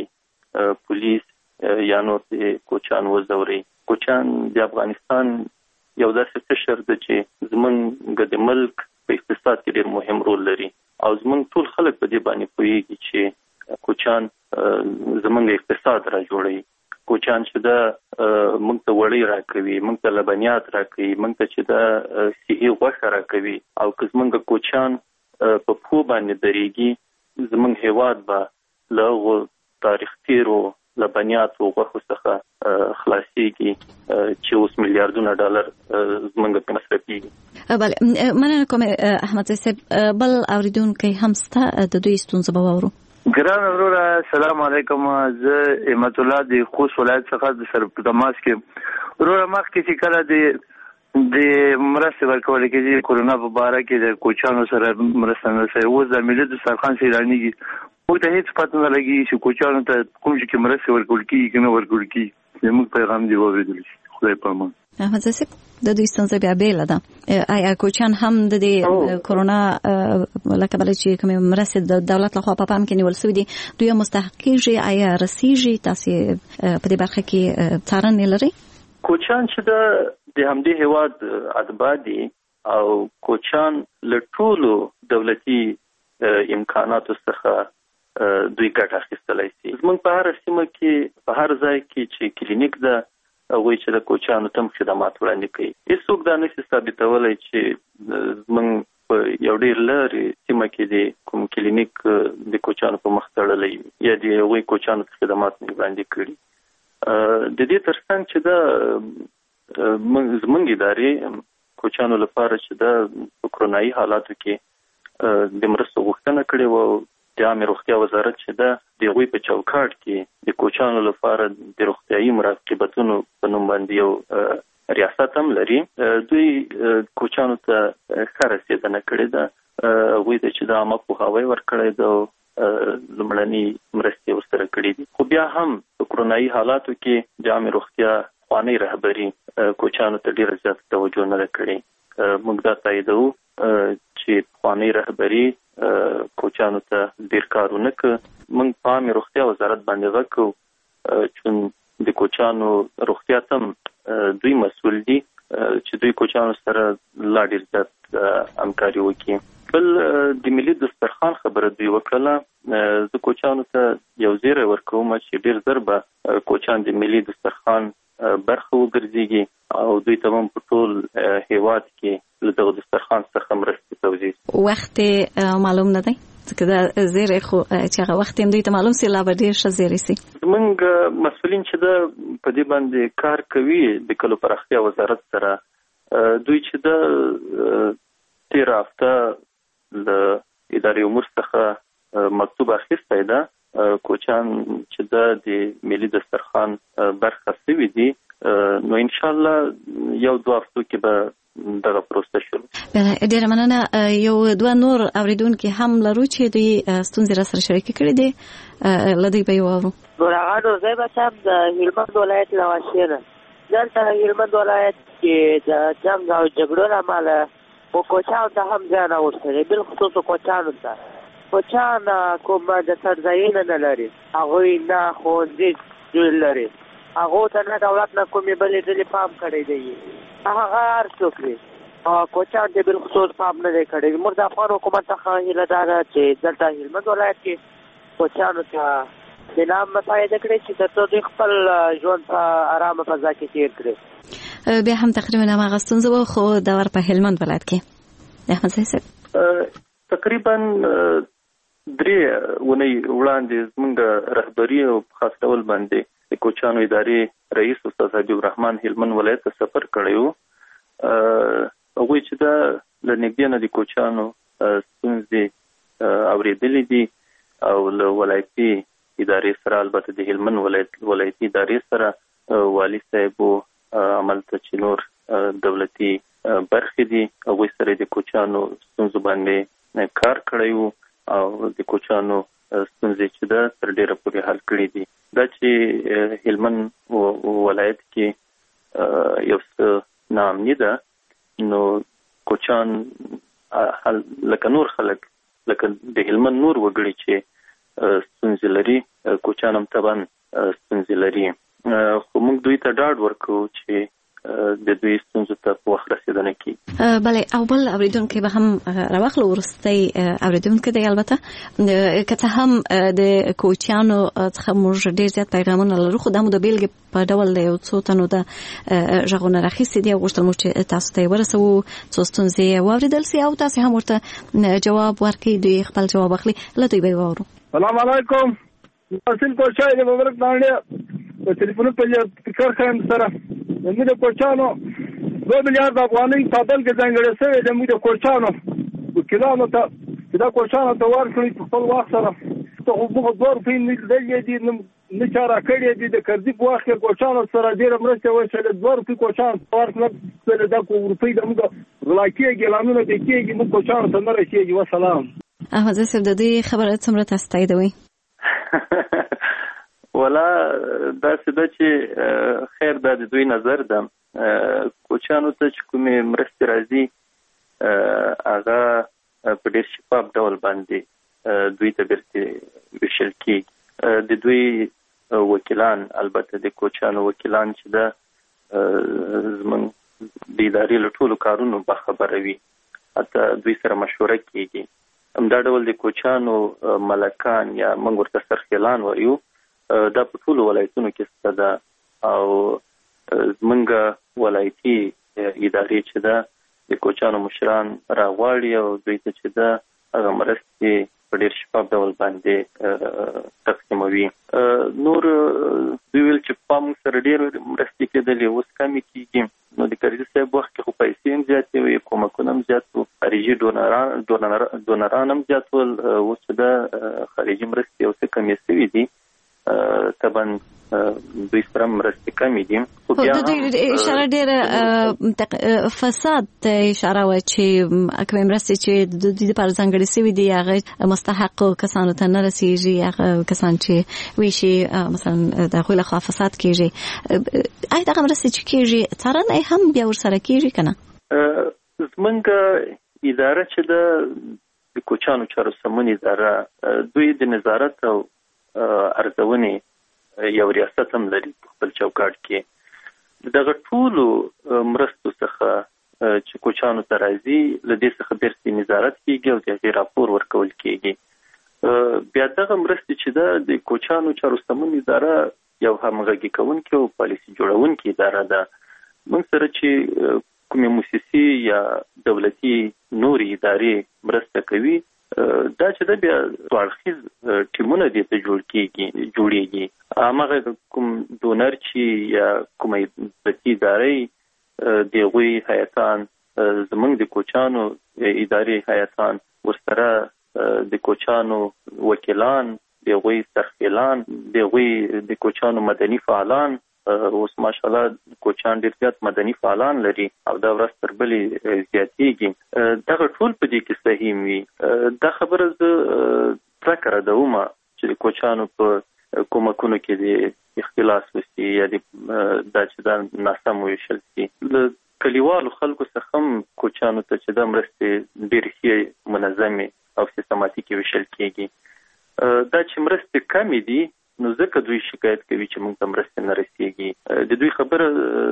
Speaker 12: پولیس یا نور د کوچیان وځوري. کوچیان د افغانستان یو داسې قشر ده چې زموږ د ملک په اقتصاد کې ډېر مهم رول لري او زموږ ټول خلک په دې باندې پوهېږي چې کوچیان زموږ اقتصاد را جوړوي. کوچیان چې دا موږ ته وړۍ راکوي، موږ ته لبنیات راکوي، موږ ته چې دا صحي غوښه راکوي. او که زموږ کوچیان په پښو باندې درېږي، زموږ هېواد به له هغو تاریخ تېرو لبنیاتو غوښو څخه خلاصېږي چې اوس میلیاردونه ډالر زموږ په مصرفېږي.
Speaker 5: بله مننه کوم احمد صاحب. بل اورېدونکی هم سته، د دوی ستونزه به واورو.
Speaker 14: ګران وروره السلام علیکم. زه احمد الله د خوست ولایت څخه د سر په تماس کې. وروره مخکې چې کله د د مرستې ورکول کېږي کورونا په باره کې د کوچانو سره مرسته نه شي. اوس د ملي دسترخوان سیلانیږي، موږ ته هیڅ پته نه لګي چې کوچانو ته کوم چې مرستې ورکول کېږي که نه ورکول کېږي. زموږ پیغام دی واورېدل شي. خدای په امان.
Speaker 15: احمد زاسی د دوی ستونزه بیا بیله ده. آیا کوچان هم د دې کورونا لکه بل چې کوم مرستې د دولت لخوا په پام کې نیول شوې دي دوی مستحق کېږي؟ آیا رسیږي؟ تاسو په دې برخه کې څارنه لرئ؟
Speaker 12: کوچان چې د د همدې هیواد اتباع دي او کوچان له ټولو دولتي امکاناتو څخه دوی ګټه اخیستلی شي. زموږ په هر سیمه کې په هر ځای کې چې کلینیک ده هغوی چې د کوچانو ته خدمات وړاندې کوي. هېڅوک دا نشي ثابتولی چې زموږ په یو ډېر لرې سیمه کې د کوم کلینیک د کوچانو په مخ تړلی یا د هغوی کوچانو ته خدمات نه وړاندې کړي. د دې ترڅنګ چې دا زموږ ادارې کوچانو لپاره چې دا په کرونایي حالاتو کې د مرستو غوښتنه کړې وه، د عامې روغتیا وزارت چې دا د هغوی په چوکاټ کې د کوچانو لپاره د روغتیایي مراقبتونو په نوم باندې یو ریاست هم لري. دوی کوچانو ته ښه رسېدنه کړې ده، هغوی ته چې د عامه پوهاوی ورکړی ده او لومړني مرستې ورسره کړي دي. خو بیا هم په کرونایي حالاتو کې د عامې روغتیا خواني رهبري کوچانو ته ډیره زیاته توجه نه ده کړې. موږ دا تاییدوو چې خواني رهبري کوچانو ته ډیر کار ونه کړ. موږ په عامې روغتیا وزارت باندې غږ کوو چې د کوچانو روغتیا ته دوی مسؤل دي چې دوی کوچانو سره لا ډیر زیات همکاري وکړي. بل د ملي دسترخوان خبره دوی وکړله. زه کوچانو ته یو زیری ورکوم چې ډیر زر به کوچان د ملي دسترخوان برخه وګرځيږي او دوی ته هم په ټول هیواد کې له دغه دسترخوان څخه مرستې توزیع.
Speaker 15: وخت معلوم نه دی ځکه دا زیری خو چې هغه وخت هم دوی ته معلوم سي لا به ډیر ښه زیری سي.
Speaker 12: زموږ مسؤلین چې دا په دې باندې کار کوي د کلو پراختیا وزارت سره، دوی چې دا تیر هفته له ادارې امور څخه مکتوب اخیستی ده کوچان چې دا د ملي دسترخوان برخه سوي دي، نو ان شاء الله یو دوه هفتو کې به دغه پروسه شروع.
Speaker 15: ډیره مننه. یو دوه نور اوریدونکي هم لرو چې دوی ستونزې را سره شریکې کړي دي، له دوی به یې واورو.
Speaker 17: نورهغه نورزی بچم د هلمند ولایت له واشې نه. دلته هلمند ولایت کې د جنګ او جګړو له امله خو کوچانو ته هم زیان اوښتلی، بالخصوص کوچانو ته. کوچان کوم د سرځایونه نه لري، هغوی نه ښوونځي جوړ لري، هغو ته نه دولت نه کومې بلې ډلې پام کړی دی. هغه هر څوک وي کوچان ته بالخصوص پام نه دی کړی. موږ د افغان حکومت څخه هیله دا ده چې دلته هلمند ولایت کې کوچانو ته د نام مساعده کړي چې تر څو دوی خپل ژوند په ارامه فضا کې تیر کړي.
Speaker 15: بیا هم تقریبا هماغه ستونزه وه خو دا ور په هلمند ولایت کې. احمد صاحب
Speaker 12: تقریبا درې ونې وړاندې زموږ رهبري او په خاص ډول باندې د کوچانو ادارې رئیس استاد حبیب الرحمن هلمند ولایت ته سفر کړی و. هغوی چې دا له نږدې نه د کوچانو ستونزې اورېدلې دي او له ولایتي ادارې سره، البته د هلمند ولایت ولایتي ادارې سره والي صاحب عملته چې نور دولتي برخې دي هغوی سره د کوچانو ستونزو باندې کار کړی و او د کوچانو ستونزې چې ده تر ډیره پورې حل کړي دي. دا چې هلمند ولایت کې یو څه ناامني ده، نو کوچان لکه نور خلک لکه د هلمند نور وګړي چې ستونزې لري، کوچان هم طبعا ستونزې لري. خو موږ دوی ته ډاډ ورکوو چې د دوی ستونزو ته په وخت رسېدنه کوي.
Speaker 15: بله، او بل اورېدونکی به هم راواخلو، وروستی اورېدونکی دی. البته که څه هم د کوچیانو څخه موږ ډېر زیات پیغامونه لرو، خو دا مو د بېلګې په ډول د یو څو تنو د غږونه راخیستي دي او غوښتل موږ چې تاسو ته یې ورسوو څو ستونزې یې واورېدل سي او تاسې هم ورته جواب ورکړئ، دوی خپل جواب اخلي. له دوی به یې واورو.
Speaker 18: سلام علیکم، محسن کوچای د مبارک ناڼې په ټلیفون په کار خیم سره زموږ د کوچانو دوه میلیارد افغانۍ کابل کې ځانګړې شوې ده. موږ د کوچانو وکیلانو ته چې دا کوچانو ته ورکړي په خپل وخت سره ته خو موږ دوه روپۍ نه لیدلې دي، نه چا راکړې دي. د کرزي په وخت کې کوچانو سره ډېره مرسته وشوه. د دوه روپۍ کوچان په ورکړه سره دا روپۍ د موږ غلا کېږي، اعلانونه دې کېږي، موږ کوچانو ته نه رسېږي. وسلام.
Speaker 15: احمد صاحب د دې خبره څومره تاسو تاییدوئ؟
Speaker 12: ولا داسې ده چې خیر دا د دوی نظر ده. کوچانو ته چې کومې مرستې راځي هغه په ډېر شفاف ډول باندې دوی ته بیرته ویشل کېږي. د دوی وکیلان، البته د کوچانو وکیلان چې ده زموږ د ادارې له ټولو کارونو باخبره وي، حتی دوی سره مشوره کېږي. همدا ډول د کوچانو ملکان یا موږ ورته سرخیلان وایو، دا په ټولو ولایتونو کې شته ده او زموږ ولایتي ادارې چې ده د کوچانو مشران راغواړي او دوی ته چې ده هغه مرستې په ډېر شفاف ډول باندې تقسیموي. نور دوی ویل چې پام سره ډېر مرستې کېدلې، اوس کمې کېږي. نو د کرزي صاحب وخت کې خو پیسې هم زیاتې وې، کومکونه هم زیات وو، خارجي ډونران هم زیات ول. اوس چې ده خارجي مرستې یو څه کمې شوي دي، طبعا دوی سره مرستې کمې دي.
Speaker 15: خو د دوی اشاره ډېره فساد ته اشاره وه چې کومې مرستې چې د دوی لپاره ځانګړې شوي دي هغه مستحقو کسانو ته نه رسېږي، هغه کسان چې ویشي مثلا د هغوی لخوا فساد کېږي. آیا دغه مرستې چې کېږي څارنه یې هم بیا ورسره کېږي که نه؟
Speaker 12: زموږ اداره چې ده د کوچانو چارو سمون اداره، دوی د نظارت او ارزونې یو ریاست هم لري په خپل چوکاټ کې. دغه ټولو مرستو څخه چې کوچانو ته راځي له دې څخه بیرته نظارت کېږي او د هغې راپور ورکول کېږي. بیا دغه مرستې چې ده د کوچانو چارو سمون اداره یو همغږي کوونکې او پالیسي جوړونکې اداره ده. موږ سره چې کومې موسسې یا دولتي نورې ادارې مرسته کوي، دا چې ده بیا دوه اړخیز ټیمونه دې ته جوړ کېږي جوړېږي. هماغه کوم ډونر چې یا کومه دولتي ادارې د هغوی هیاتان، زموږ د کوچانو ادارې هیاتان، ورسره د کوچانو وکیلان، د هغوی سرخیلان، د هغوی د کوچانو مدني فعالان. اوس ماشاءالله کوچان ډېر زیات مدني فعالان لري او دا ورځ تر بلې زیاتېږي. دغه ټول په دې کې سهیم وي. دا خبره زه پرکه ردومه چې د کوچانو په کومکونو کې د اختلاس وشي یا دا چې دا ناسم وویشل شي. له کلیوالو خلکو څخه هم کوچانو ته چې دا مرستې ډېرې ښې منظمې او سیستماتیکې ویشل کېږي. دا چې مرستې کمې دي نو ځکه دوی شکایت کوي چې موږ ته مرستې نه رسېږي. د دوی خبره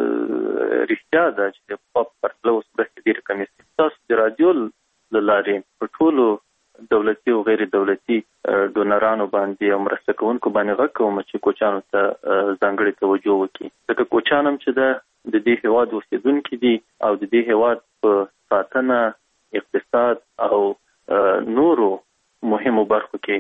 Speaker 12: رښتیا ده چې د پخوا په پرتله اوس مرستې ډېرې کمې شوې. تاسو د راډیو له لارې په ټولو دولتي او غیر دولتي ډونرانو باندې او مرسته کوونکو باندې غږ کوم چې کوچانو ته ځانګړې توجه وکړي، ځکه کوچان هم چې ده د دې هېواد اوسېدونکي دي او د دې هېواد په ساتنه، اقتصاد او نورو مهمو برخو کې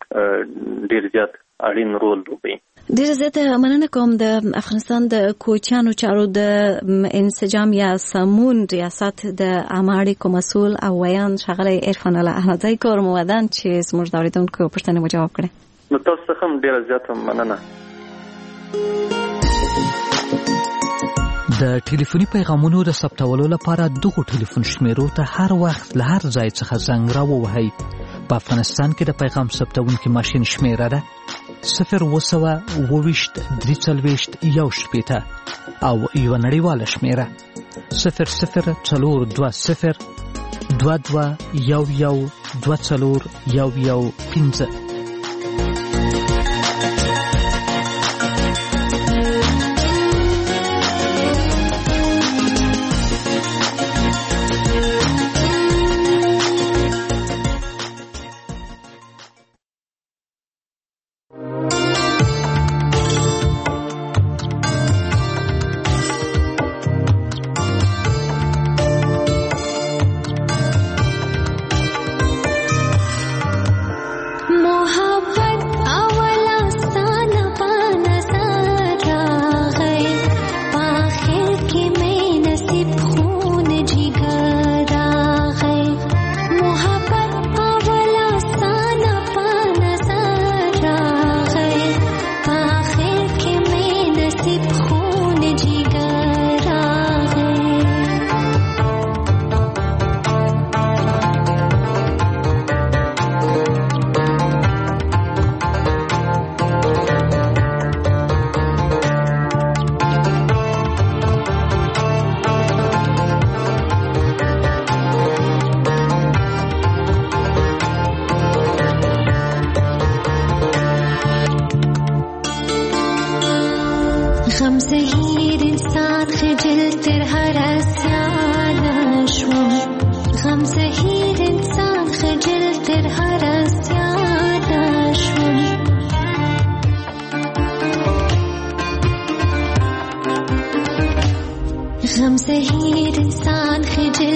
Speaker 12: ډېر زیات اړین رول لوبوي.
Speaker 15: ډېر زیاته مننه کوم د افغانستان د کوچانو چارو د انسجام یا سمون ریاست د عامه اړیکو مسؤل او ویان ښاغلی عرفان الله احمدزی کورم ودان چې زموږ د اورېدونکو پوښتنې مو جواب کړې.
Speaker 12: نو تاسو څخه هم ډېره زیاته مننه.
Speaker 21: د ټلیفوني پیغامونو د ثبتولو لپاره دغو ټلیفون شمیرو ته هر وخت له هر ځای څخه زنګ راووهئ. په افغانستان کې د پیغام ثبتونکي ماشین شمیره ده صفر اووه سوه اووه ویشت درې څلوېښت یو شپېته او یوه نړیواله شمیره صفر صفر څلور دوه صفر دوه دوه یو یو دوه څلور یو یو پنځه.
Speaker 5: مو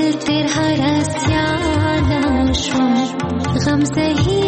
Speaker 3: دل تر هر از یادم شم غم زهی